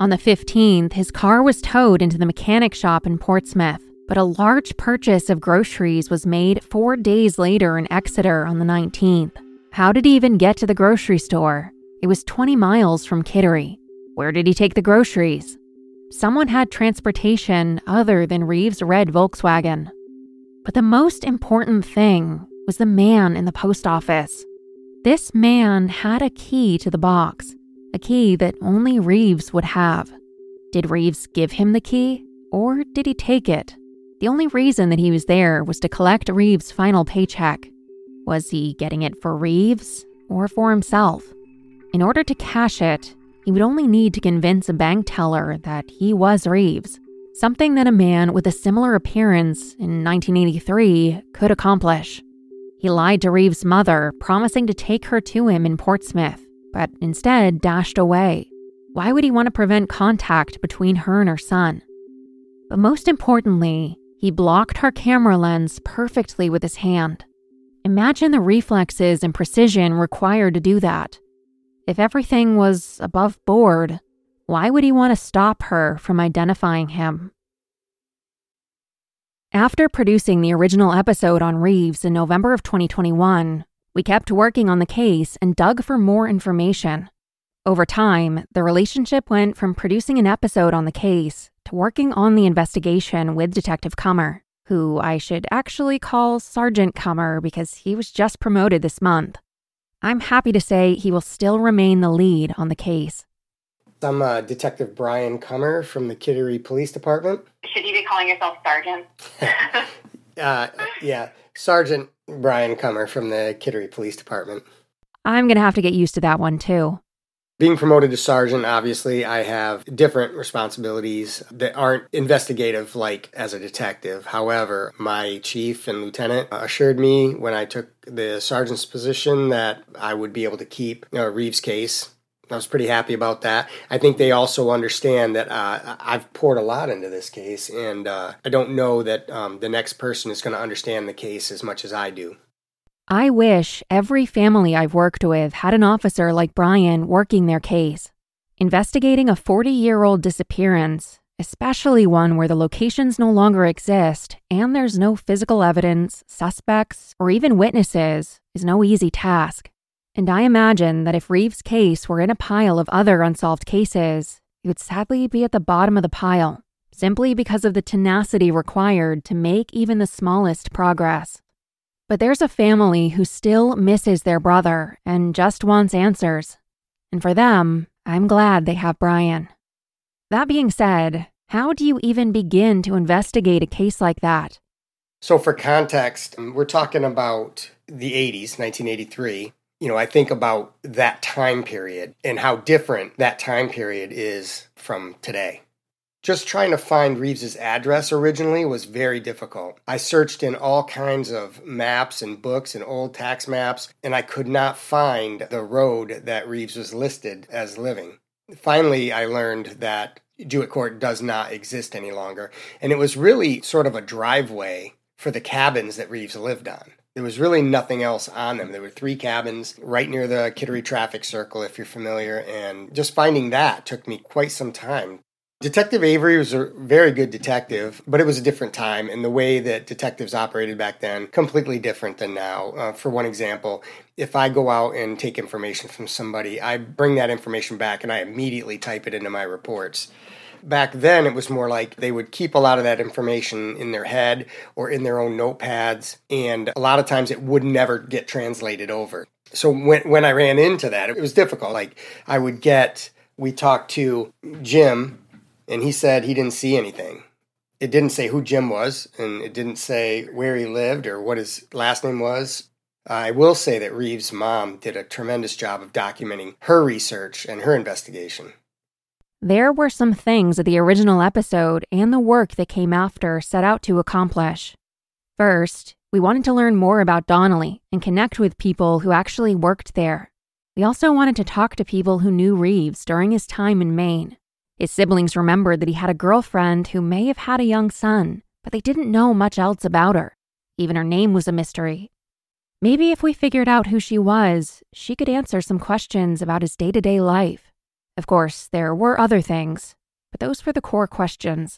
On the fifteenth, his car was towed into the mechanic shop in Portsmouth, but a large purchase of groceries was made four days later in Exeter on the nineteenth. How did he even get to the grocery store? It was twenty miles from Kittery. Where did he take the groceries? Someone had transportation other than Reeves' red Volkswagen. But the most important thing was the man in the post office. This man had a key to the box, a key that only Reeves would have. Did Reeves give him the key, or did he take it? The only reason that he was there was to collect Reeves' final paycheck. Was he getting it for Reeves or for himself? In order to cash it, he would only need to convince a bank teller that he was Reeves, something that a man with a similar appearance in nineteen eighty-three could accomplish. He lied to Reeves' mother, promising to take her to him in Portsmouth, but instead dashed away. Why would he want to prevent contact between her and her son? But most importantly, he blocked her camera lens perfectly with his hand. Imagine the reflexes and precision required to do that. If everything was above board, why would he want to stop her from identifying him? After producing the original episode on Reeves in November of twenty twenty-one, we kept working on the case and dug for more information. Over time, the relationship went from producing an episode on the case to working on the investigation with Detective Kummer, who I should actually call Sergeant Kummer because he was just promoted this month. I'm happy to say he will still remain the lead on the case. I'm uh, Detective Brian Kummer from the Kittery Police Department. Should you be calling yourself Sergeant? uh, yeah, Sergeant Brian Kummer from the Kittery Police Department. I'm going to have to get used to that one, too. Being promoted to sergeant, obviously, I have different responsibilities that aren't investigative like as a detective. However, my chief and lieutenant assured me when I took the sergeant's position that I would be able to keep you know, Reeves' case. I was pretty happy about that. I think they also understand that uh, I've poured a lot into this case, and uh, I don't know that um, the next person is going to understand the case as much as I do. I wish every family I've worked with had an officer like Brian working their case. Investigating a forty-year-old disappearance, especially one where the locations no longer exist and there's no physical evidence, suspects, or even witnesses, is no easy task. And I imagine that if Reeves' case were in a pile of other unsolved cases, it would sadly be at the bottom of the pile, simply because of the tenacity required to make even the smallest progress. But there's a family who still misses their brother and just wants answers. And for them, I'm glad they have Brian. That being said, how do you even begin to investigate a case like that? So for context, we're talking about the eighties, nineteen eighty-three. You know, I think about that time period and how different that time period is from today. Just trying to find Reeves' address originally was very difficult. I searched in all kinds of maps and books and old tax maps, and I could not find the road that Reeves was listed as living. Finally, I learned that Jewett Court does not exist any longer, and it was really sort of a driveway for the cabins that Reeves lived on. There was really nothing else on them. There were three cabins right near the Kittery traffic circle, if you're familiar, and just finding that took me quite some time. Detective Avery was a very good detective, but it was a different time, and the way that detectives operated back then, completely different than now. Uh, for one example, if I go out and take information from somebody, I bring that information back and I immediately type it into my reports. Back then, it was more like they would keep a lot of that information in their head or in their own notepads, and a lot of times it would never get translated over. So when when I ran into that, it was difficult. Like, I would get, we talked to Jim, and he said he didn't see anything. It didn't say who Jim was, and it didn't say where he lived or what his last name was. I will say that Reeves' mom did a tremendous job of documenting her research and her investigation. There were some things that the original episode and the work that came after set out to accomplish. First, we wanted to learn more about Donnelly and connect with people who actually worked there. We also wanted to talk to people who knew Reeves during his time in Maine. His siblings remembered that he had a girlfriend who may have had a young son, but they didn't know much else about her. Even her name was a mystery. Maybe if we figured out who she was, she could answer some questions about his day-to-day life. Of course, there were other things, but those were the core questions.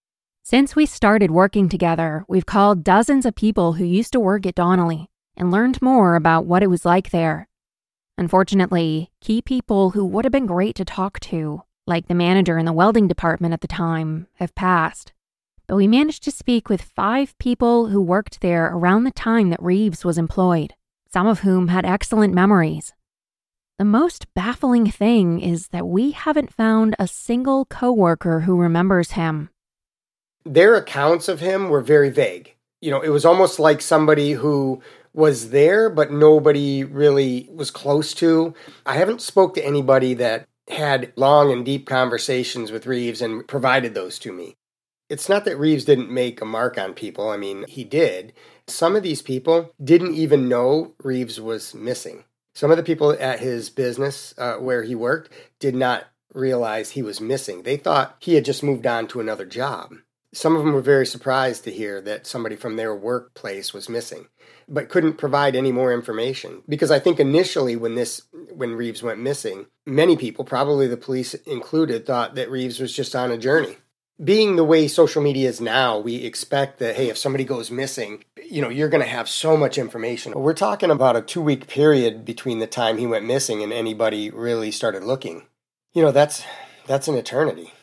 Since we started working together, we've called dozens of people who used to work at Donnelly and learned more about what it was like there. Unfortunately, key people who would have been great to talk to, like the manager in the welding department at the time, have passed. But we managed to speak with five people who worked there around the time that Reeves was employed, some of whom had excellent memories. The most baffling thing is that we haven't found a single coworker who remembers him. Their accounts of him were very vague. You know, it was almost like somebody who was there, but nobody really was close to. I haven't spoke to anybody that had long and deep conversations with Reeves and provided those to me. It's not that Reeves didn't make a mark on people. I mean, he did. Some of these people didn't even know Reeves was missing. Some of the people at his business uh, where he worked did not realize he was missing. They thought he had just moved on to another job. Some of them were very surprised to hear that somebody from their workplace was missing, but couldn't provide any more information. Because I think initially when this, when Reeves went missing, many people, probably the police included, thought that Reeves was just on a journey. Being the way social media is now, we expect that, hey, if somebody goes missing, you know, you're going to have so much information. We're talking about a two-week period between the time he went missing and anybody really started looking. You know, that's that's an eternity.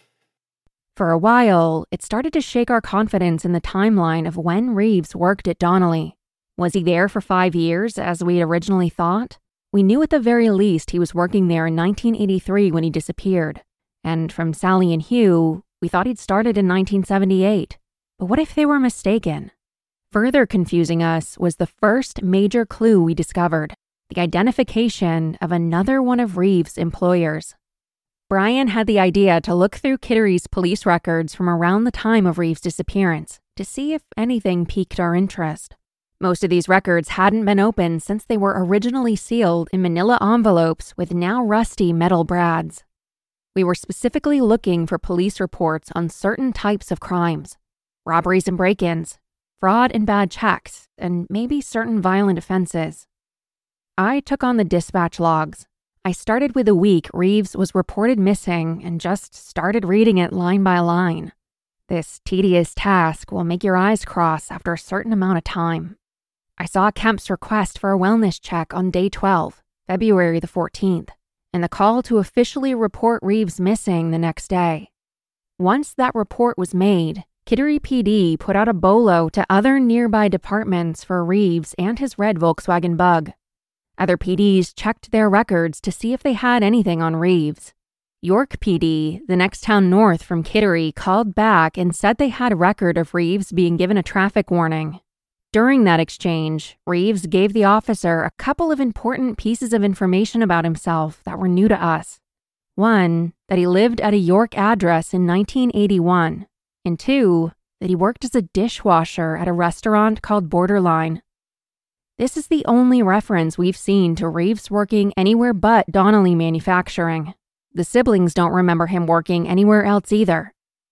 For a while, it started to shake our confidence in the timeline of when Reeves worked at Donnelly. Was he there for five years, as we originally thought? We knew at the very least he was working there in nineteen eighty-three when he disappeared. And from Sally and Hugh, we thought he'd started in nineteen seventy-eight. But what if they were mistaken? Further confusing us was the first major clue we discovered, the identification of another one of Reeves' employers. Brian had the idea to look through Kittery's police records from around the time of Reeves' disappearance to see if anything piqued our interest. Most of these records hadn't been opened since they were originally sealed in manila envelopes with now rusty metal brads. We were specifically looking for police reports on certain types of crimes, robberies and break-ins, fraud and bad checks, and maybe certain violent offenses. I took on the dispatch logs. I started with the week Reeves was reported missing and just started reading it line by line. This tedious task will make your eyes cross after a certain amount of time. I saw Kemp's request for a wellness check on day twelve, February the fourteenth, and the call to officially report Reeves missing the next day. Once that report was made, Kittery P D put out a bolo to other nearby departments for Reeves and his red Volkswagen Bug. Other P Ds checked their records to see if they had anything on Reeves. York P D, the next town north from Kittery, called back and said they had a record of Reeves being given a traffic warning. During that exchange, Reeves gave the officer a couple of important pieces of information about himself that were new to us. One, that he lived at a York address in nineteen eighty-one, and two, that he worked as a dishwasher at a restaurant called Borderline. This is the only reference we've seen to Reeves working anywhere but Donnelly Manufacturing. The siblings don't remember him working anywhere else either.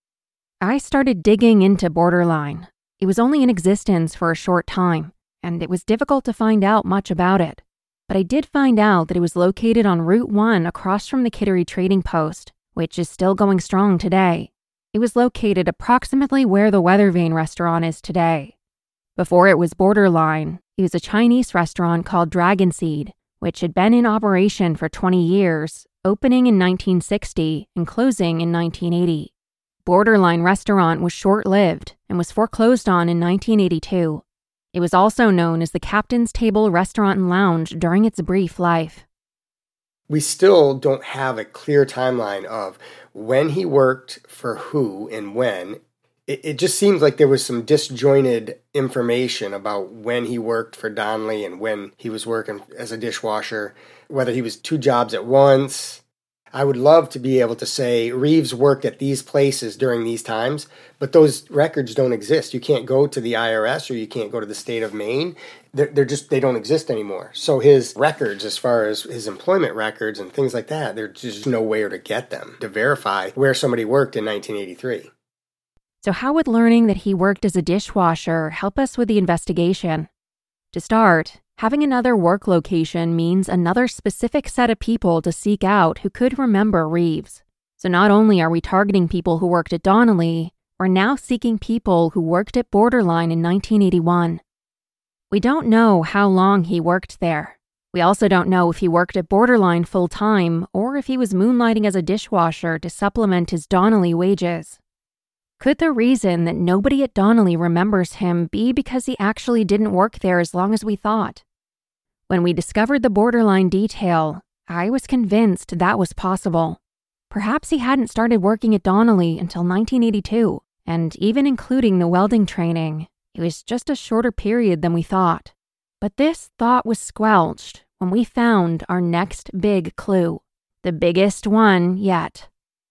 I started digging into Borderline. It was only in existence for a short time, and it was difficult to find out much about it. But I did find out that it was located on Route one across from the Kittery Trading Post, which is still going strong today. It was located approximately where the Weathervane restaurant is today. Before it was Borderline, it was a Chinese restaurant called Dragon Seed, which had been in operation for twenty years, opening in nineteen sixty and closing in nineteen eighty. Borderline restaurant was short-lived and was foreclosed on in nineteen eighty-two. It was also known as the Captain's Table Restaurant and Lounge during its brief life. We still don't have a clear timeline of when he worked for who and when. It, it just seems like there was some disjointed information about when he worked for Donnelly and when he was working as a dishwasher, whether he was two jobs at once. I would love to be able to say Reeves worked at these places during these times, but those records don't exist. You can't go to the I R S or you can't go to the state of Maine. They're, they're just, they don't exist anymore. So his records, as far as his employment records and things like that, there's just nowhere to get them to verify where somebody worked in nineteen eighty-three. So how would learning that he worked as a dishwasher help us with the investigation? To start, Having another work location means another specific set of people to seek out who could remember Reeves. So not only are we targeting people who worked at Donnelly, we're now seeking people who worked at Borderline in nineteen eighty-one. We don't know how long he worked there. We also don't know if he worked at Borderline full-time or if he was moonlighting as a dishwasher to supplement his Donnelly wages. Could the reason that nobody at Donnelly remembers him be because he actually didn't work there as long as we thought? When we discovered the Borderline detail, I was convinced that was possible. Perhaps he hadn't started working at Donnelly until nineteen eighty-two, and even including the welding training, it was just a shorter period than we thought. But this thought was squelched when we found our next big clue, the biggest one yet.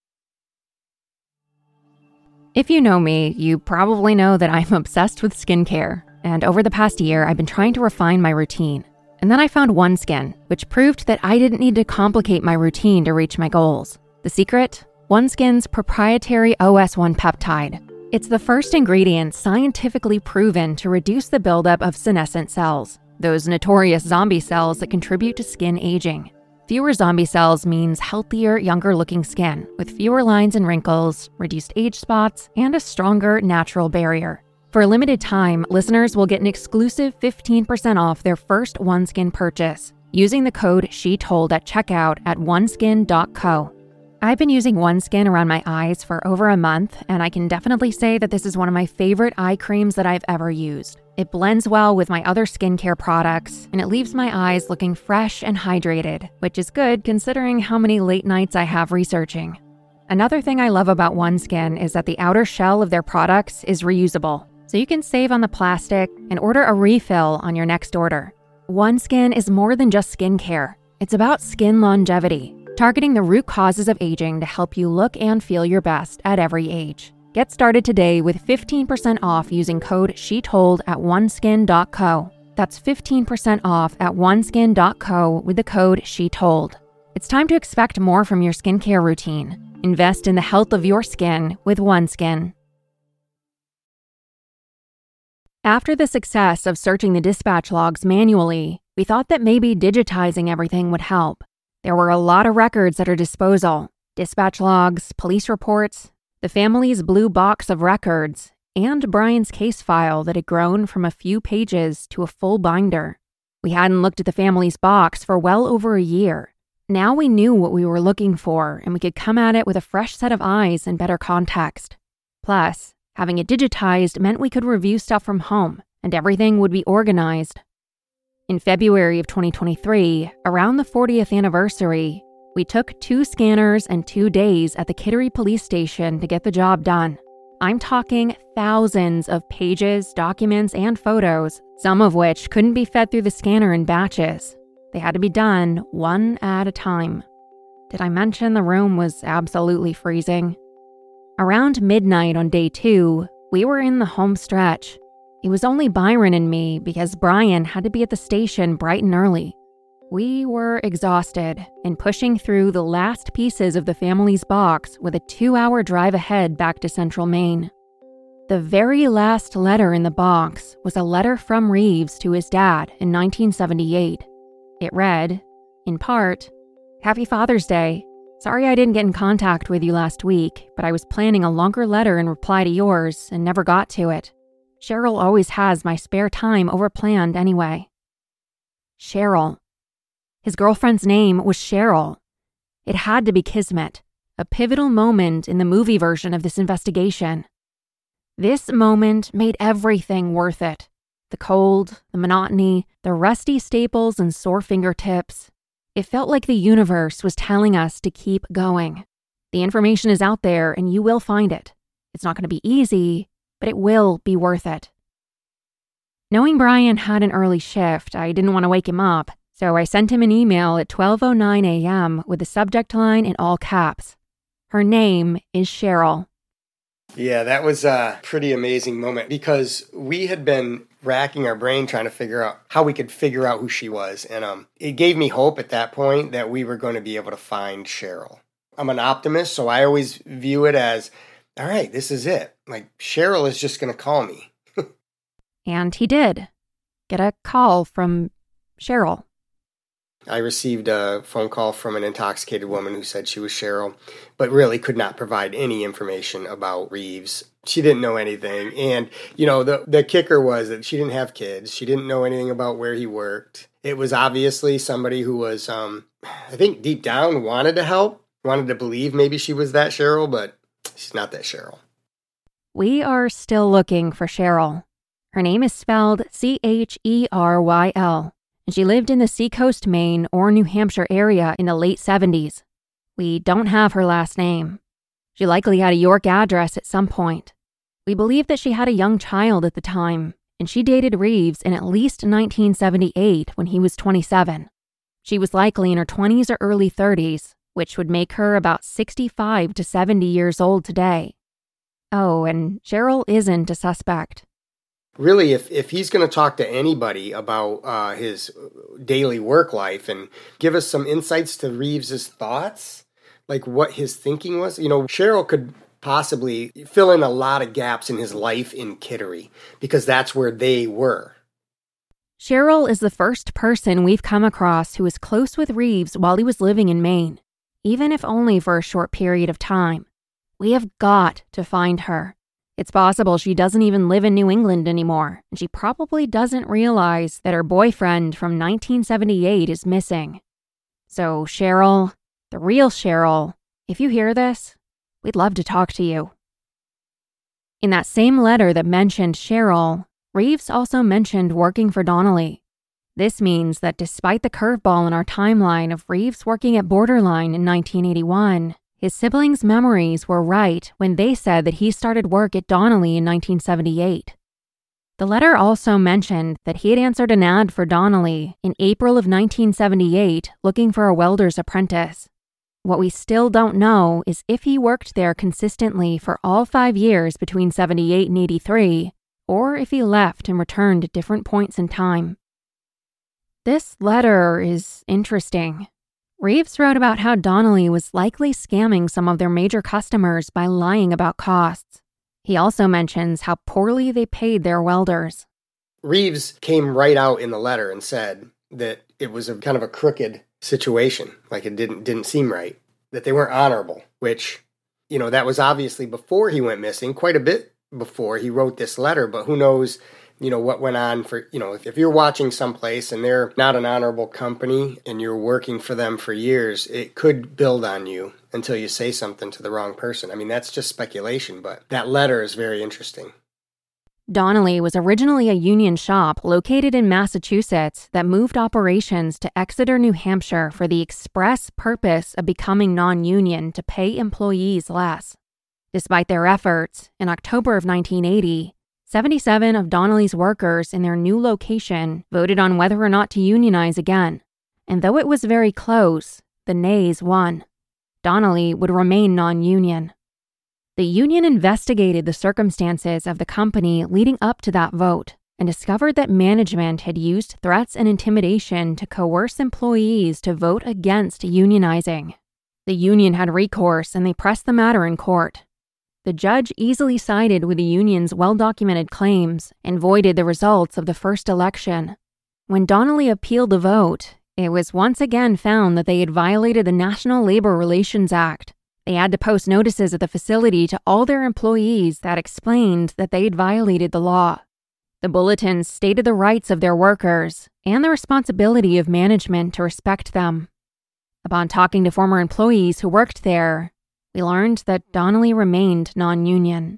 If you know me, you probably know that I'm obsessed with skincare, and over the past year, I've been trying to refine my routine. And then I found OneSkin, which proved that I didn't need to complicate my routine to reach my goals. The secret? OneSkin's proprietary O S one peptide. It's the first ingredient scientifically proven to reduce the buildup of senescent cells, those notorious zombie cells that contribute to skin aging. Fewer zombie cells means healthier, younger-looking skin, with fewer lines and wrinkles, reduced age spots, and a stronger natural barrier. For a limited time, listeners will get an exclusive fifteen percent off their first OneSkin purchase using the code SHETOLD at checkout at oneskin dot co. I've been using OneSkin around my eyes for over a month, and I can definitely say that this is one of my favorite eye creams that I've ever used. It blends well with my other skincare products, and it leaves my eyes looking fresh and hydrated, which is good considering how many late nights I have researching. Another thing I love about OneSkin is that the outer shell of their products is reusable, so you can save on the plastic and order a refill on your next order. OneSkin is more than just skincare. It's about skin longevity, targeting the root causes of aging to help you look and feel your best at every age. Get started today with fifteen percent off using code SHETOLD at oneskin dot co. That's fifteen percent off at oneskin dot co with the code SHETOLD. It's time to expect more from your skincare routine. Invest in the health of your skin with OneSkin. After the success of searching the dispatch logs manually, we thought that maybe digitizing everything would help. There were a lot of records at our disposal: dispatch logs, police reports, the family's blue box of records, and Brian's case file that had grown from a few pages to a full binder. We hadn't looked at the family's box for well over a year. Now we knew what we were looking for, and we could come at it with a fresh set of eyes and better context. Plus, having it digitized meant we could review stuff from home, and everything would be organized. In February of twenty twenty-three, around the fortieth anniversary, we took two scanners and two days at the Kittery Police Station to get the job done. I'm talking thousands of pages, documents, and photos, some of which couldn't be fed through the scanner in batches. They had to be done one at a time. Did I mention the room was absolutely freezing? Around midnight on day two, we were in the home stretch. It was only Byron and me because Brian had to be at the station bright and early. We were exhausted and pushing through the last pieces of the family's box with a two-hour drive ahead back to Central Maine. The very last letter in the box was a letter from Reeves to his dad in nineteen seventy-eight. It read, in part, "Happy Father's Day. Sorry I didn't get in contact with you last week, but I was planning a longer letter in reply to yours and never got to it. Cheryl always has my spare time overplanned anyway." Cheryl. His girlfriend's name was Cheryl. It had to be Kismet, a pivotal moment in the movie version of this investigation. This moment made everything worth it. The cold, the monotony, the rusty staples and sore fingertips. It felt like the universe was telling us to keep going. The information is out there and you will find it. It's not going to be easy, but it will be worth it. Knowing Brian had an early shift, I didn't want to wake him up. So I sent him an email at twelve oh nine a.m. with the subject line in all caps. Her name is Cheryl. Yeah, that was a pretty amazing moment because we had been racking our brain trying to figure out how we could figure out who she was. And um, it gave me hope at that point that we were going to be able to find Cheryl. I'm an optimist, so I always view it as, all right, this is it. Like, Cheryl is just going to call me. And he did. Get a call from Cheryl. I received a phone call from an intoxicated woman who said she was Cheryl, but really could not provide any information about Reeves. She didn't know anything. And, you know, the, the kicker was that she didn't have kids. She didn't know anything about where he worked. It was obviously somebody who was, um, I think deep down wanted to help, wanted to believe maybe she was that Cheryl, but she's not that Cheryl. We are still looking for Cheryl. Her name is spelled C H E R Y L. And she lived in the Seacoast, Maine or New Hampshire area in the late seventies. We don't have her last name. She likely had a York address at some point. We believe that she had a young child at the time, and she dated Reeves in at least nineteen seventy-eight when he was twenty-seven. She was likely in her twenties or early thirties, which would make her about sixty-five to seventy years old today. Oh, and Cheryl isn't a suspect. Really, if, if he's going to talk to anybody about uh, his daily work life and give us some insights to Reeves's thoughts, like what his thinking was, you know, Cheryl could possibly fill in a lot of gaps in his life in Kittery because that's where they were. Cheryl is the first person we've come across who was close with Reeves while he was living in Maine, even if only for a short period of time. We have got to find her. It's possible she doesn't even live in New England anymore, and she probably doesn't realize that her boyfriend from nineteen seventy-eight is missing. So, Cheryl, the real Cheryl, if you hear this, we'd love to talk to you. In that same letter that mentioned Cheryl, Reeves also mentioned working for Donnelly. This means that despite the curveball in our timeline of Reeves working at Borderline in nineteen eighty-one, his siblings' memories were right when they said that he started work at Donnelly in nineteen seventy-eight. The letter also mentioned that he had answered an ad for Donnelly in April of nineteen seventy-eight looking for a welder's apprentice. What we still don't know is if he worked there consistently for all five years between seventy-eight and eighty-three, or if he left and returned at different points in time. This letter is interesting. Reeves wrote about how Donnelly was likely scamming some of their major customers by lying about costs. He also mentions how poorly they paid their welders. Reeves came right out in the letter and said that it was a kind of a crooked situation, like it didn't didn't seem right, that they weren't honorable, which, you know, that was obviously before he went missing, quite a bit before he wrote this letter, but who knows, you know, what went on for, you know, if, if you're watching someplace and they're not an honorable company and you're working for them for years, it could build on you until you say something to the wrong person. I mean, that's just speculation, but that letter is very interesting. Donnelly was originally a union shop located in Massachusetts that moved operations to Exeter, New Hampshire for the express purpose of becoming non-union to pay employees less. Despite their efforts, in October of nineteen eighty, seventy-seven of Donnelly's workers in their new location voted on whether or not to unionize again. And though it was very close, the nays won. Donnelly would remain non-union. The union investigated the circumstances of the company leading up to that vote and discovered that management had used threats and intimidation to coerce employees to vote against unionizing. The union had recourse and they pressed the matter in court. The judge easily sided with the union's well-documented claims and voided the results of the first election. When Donnelly appealed the vote, it was once again found that they had violated the National Labor Relations Act. They had to post notices at the facility to all their employees that explained that they had violated the law. The bulletins stated the rights of their workers and the responsibility of management to respect them. Upon talking to former employees who worked there, we learned that Donnelly remained non-union.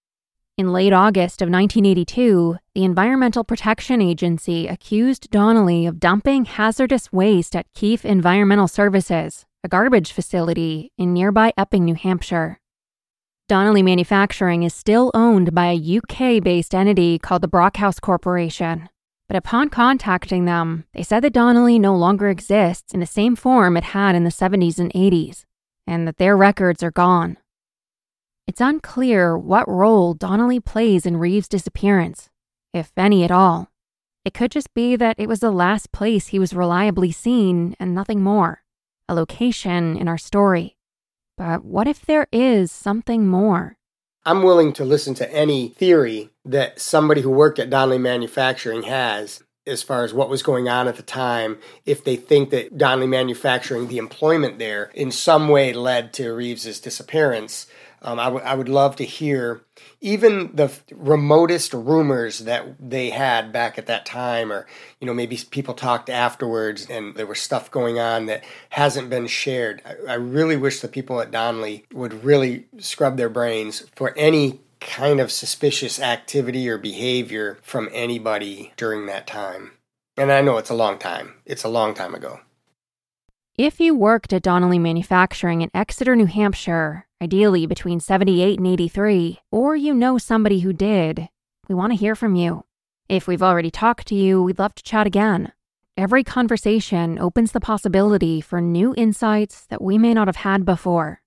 In late August of nineteen eighty-two, the Environmental Protection Agency accused Donnelly of dumping hazardous waste at Keefe Environmental Services, a garbage facility in nearby Epping, New Hampshire. Donnelly Manufacturing is still owned by a U K-based entity called the Brockhouse Corporation. But upon contacting them, they said that Donnelly no longer exists in the same form it had in the seventies and eighties, and that their records are gone. It's unclear what role Donnelly plays in Reeves' disappearance, if any at all. It could just be that it was the last place he was reliably seen and nothing more, a location in our story. But what if there is something more? I'm willing to listen to any theory that somebody who worked at Donnelly Manufacturing has as far as what was going on at the time, if they think that Donnelly Manufacturing, the employment there, in some way led to Reeves's disappearance. Um, I, w- I would love to hear even the f- remotest rumors that they had back at that time, or, you know, maybe people talked afterwards and there was stuff going on that hasn't been shared. I, I really wish the people at Donnelly would really scrub their brains for any kind of suspicious activity or behavior from anybody during that time. And I know it's a long time. It's a long time ago. If you worked at Donnelly Manufacturing in Exeter, New Hampshire, ideally between seventy-eight and eighty-three, or you know somebody who did, we want to hear from you. If we've already talked to you, we'd love to chat again. Every conversation opens the possibility for new insights that we may not have had before.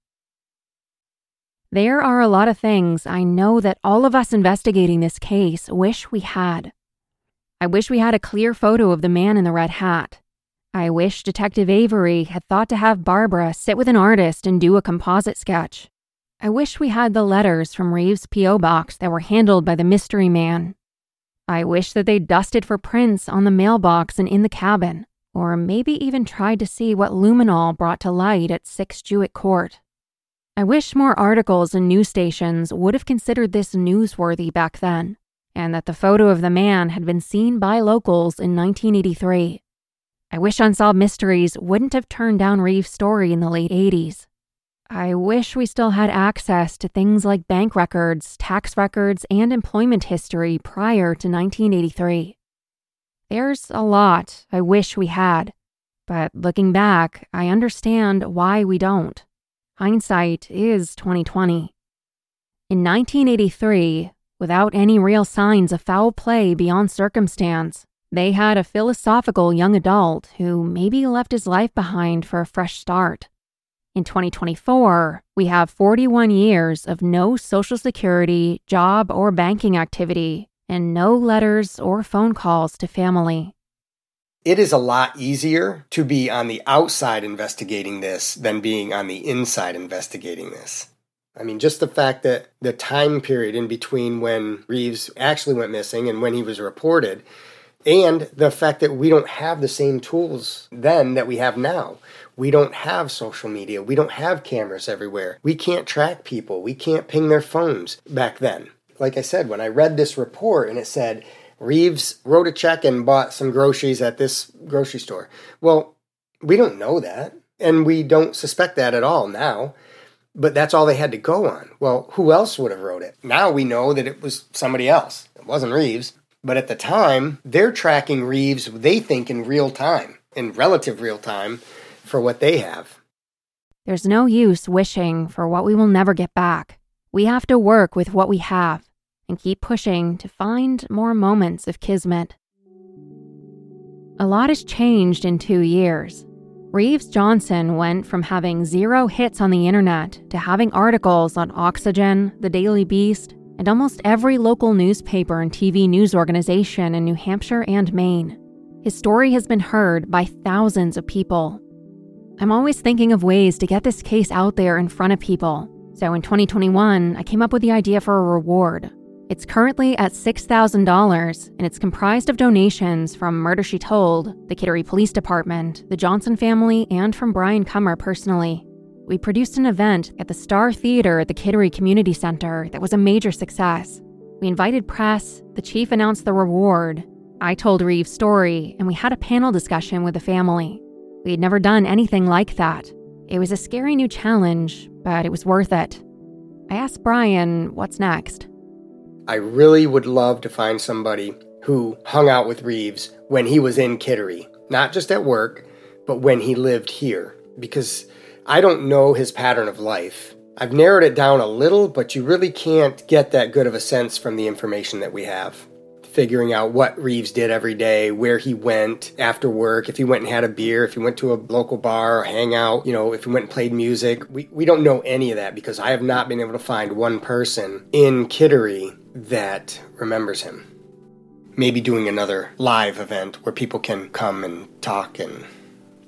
There are a lot of things I know that all of us investigating this case wish we had. I wish we had a clear photo of the man in the red hat. I wish Detective Avery had thought to have Barbara sit with an artist and do a composite sketch. I wish we had the letters from Reeves' P O box that were handled by the mystery man. I wish that they dusted for prints on the mailbox and in the cabin, or maybe even tried to see what luminol brought to light at six Jewett Court. I wish more articles and news stations would have considered this newsworthy back then, and that the photo of the man had been seen by locals in nineteen eighty-three. I wish Unsolved Mysteries wouldn't have turned down Reeves' story in the late eighties. I wish we still had access to things like bank records, tax records, and employment history prior to nineteen eighty-three. There's a lot I wish we had, but looking back, I understand why we don't. Hindsight is twenty twenty. In nineteen eighty-three, without any real signs of foul play beyond circumstance, they had a philosophical young adult who maybe left his life behind for a fresh start. In twenty twenty-four, we have forty-one years of no Social Security, job, or banking activity, and no letters or phone calls to family. It is a lot easier to be on the outside investigating this than being on the inside investigating this. I mean, just the fact that the time period in between when Reeves actually went missing and when he was reported, and the fact that we don't have the same tools then that we have now. We don't have social media. We don't have cameras everywhere. We can't track people. We can't ping their phones back then. Like I said, when I read this report and it said, Reeves wrote a check and bought some groceries at this grocery store. Well, we don't know that, and we don't suspect that at all now. But that's all they had to go on. Well, who else would have wrote it? Now we know that it was somebody else. It wasn't Reeves. But at the time, they're tracking Reeves, they think, in real time, in relative real time, for what they have. There's no use wishing for what we will never get back. We have to work with what we have and keep pushing to find more moments of kismet. A lot has changed in two years. Reeves Johnson went from having zero hits on the internet to having articles on Oxygen, The Daily Beast, and almost every local newspaper and T V news organization in New Hampshire and Maine. His story has been heard by thousands of people. I'm always thinking of ways to get this case out there in front of people. So in twenty twenty-one, I came up with the idea for a reward. It's currently at six thousand dollars, and it's comprised of donations from Murder, She Told, the Kittery Police Department, the Johnson family, and from Brian Kummer personally. We produced an event at the Star Theater at the Kittery Community Center that was a major success. We invited press, the chief announced the reward, I told Reeves' story, and we had a panel discussion with the family. We had never done anything like that. It was a scary new challenge, but it was worth it. I asked Brian, what's next? I really would love to find somebody who hung out with Reeves when he was in Kittery, not just at work, but when he lived here, because I don't know his pattern of life. I've narrowed it down a little, but you really can't get that good of a sense from the information that we have. Figuring out what Reeves did every day, where he went after work, if he went and had a beer, if he went to a local bar or hang out, you know, if he went and played music. We, we don't know any of that because I have not been able to find one person in Kittery that remembers him. Maybe doing another live event where people can come and talk and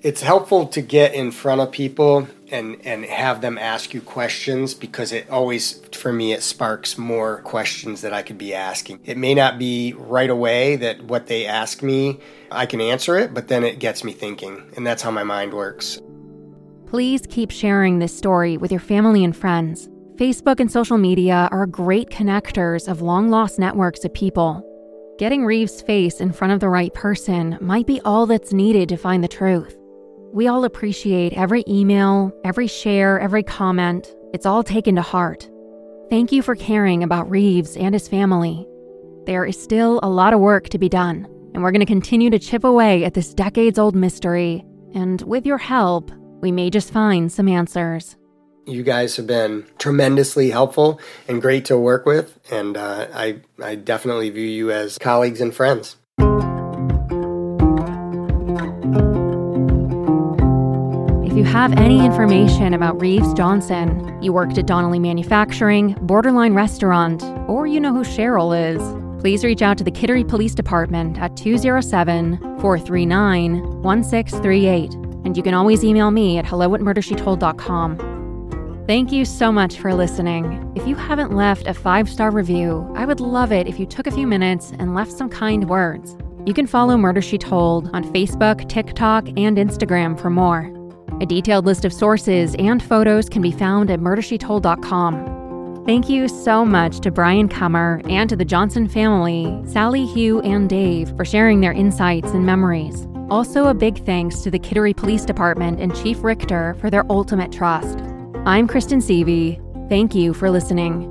It's helpful to get in front of people and, and have them ask you questions, because it always, for me, it sparks more questions that I could be asking. It may not be right away that what they ask me, I can answer it, but then it gets me thinking, and that's how my mind works. Please keep sharing this story with your family and friends. Facebook and social media are great connectors of long-lost networks of people. Getting Reeves' face in front of the right person might be all that's needed to find the truth. We all appreciate every email, every share, every comment. It's all taken to heart. Thank you for caring about Reeves and his family. There is still a lot of work to be done, and we're going to continue to chip away at this decades-old mystery. And with your help, we may just find some answers. You guys have been tremendously helpful and great to work with, and uh, I, I definitely view you as colleagues and friends. If you have any information about Reeves Johnson, you worked at Donnelly Manufacturing, Borderline Restaurant, or you know who Cheryl is, please reach out to the Kittery Police Department at two oh seven, four three nine, one six three eight. And you can always email me at hello at murder she told dot com. Thank you so much for listening. If you haven't left a five-star review, I would love it if you took a few minutes and left some kind words. You can follow Murder She Told on Facebook, TikTok, and Instagram for more. A detailed list of sources and photos can be found at murder she told dot com. Thank you so much to Brian Kummer and to the Johnson family, Sally, Hugh, and Dave, for sharing their insights and memories. Also, a big thanks to the Kittery Police Department and Chief Richter for their ultimate trust. I'm Kristen Seavey. Thank you for listening.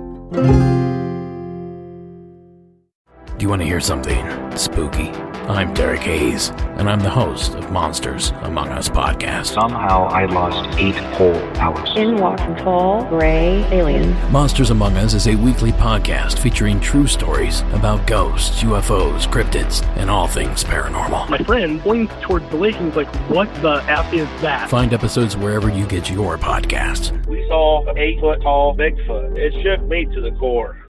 Do you want to hear something spooky? I'm Derek Hayes, and I'm the host of Monsters Among Us podcast. Somehow I lost eight whole hours. In walking tall, gray aliens. Monsters Among Us is a weekly podcast featuring true stories about ghosts, U F Os, cryptids, and all things paranormal. My friend points towards the lake and was like, what the F is that? Find episodes wherever you get your podcasts. We saw an eight-foot-tall Bigfoot. It shook me to the core.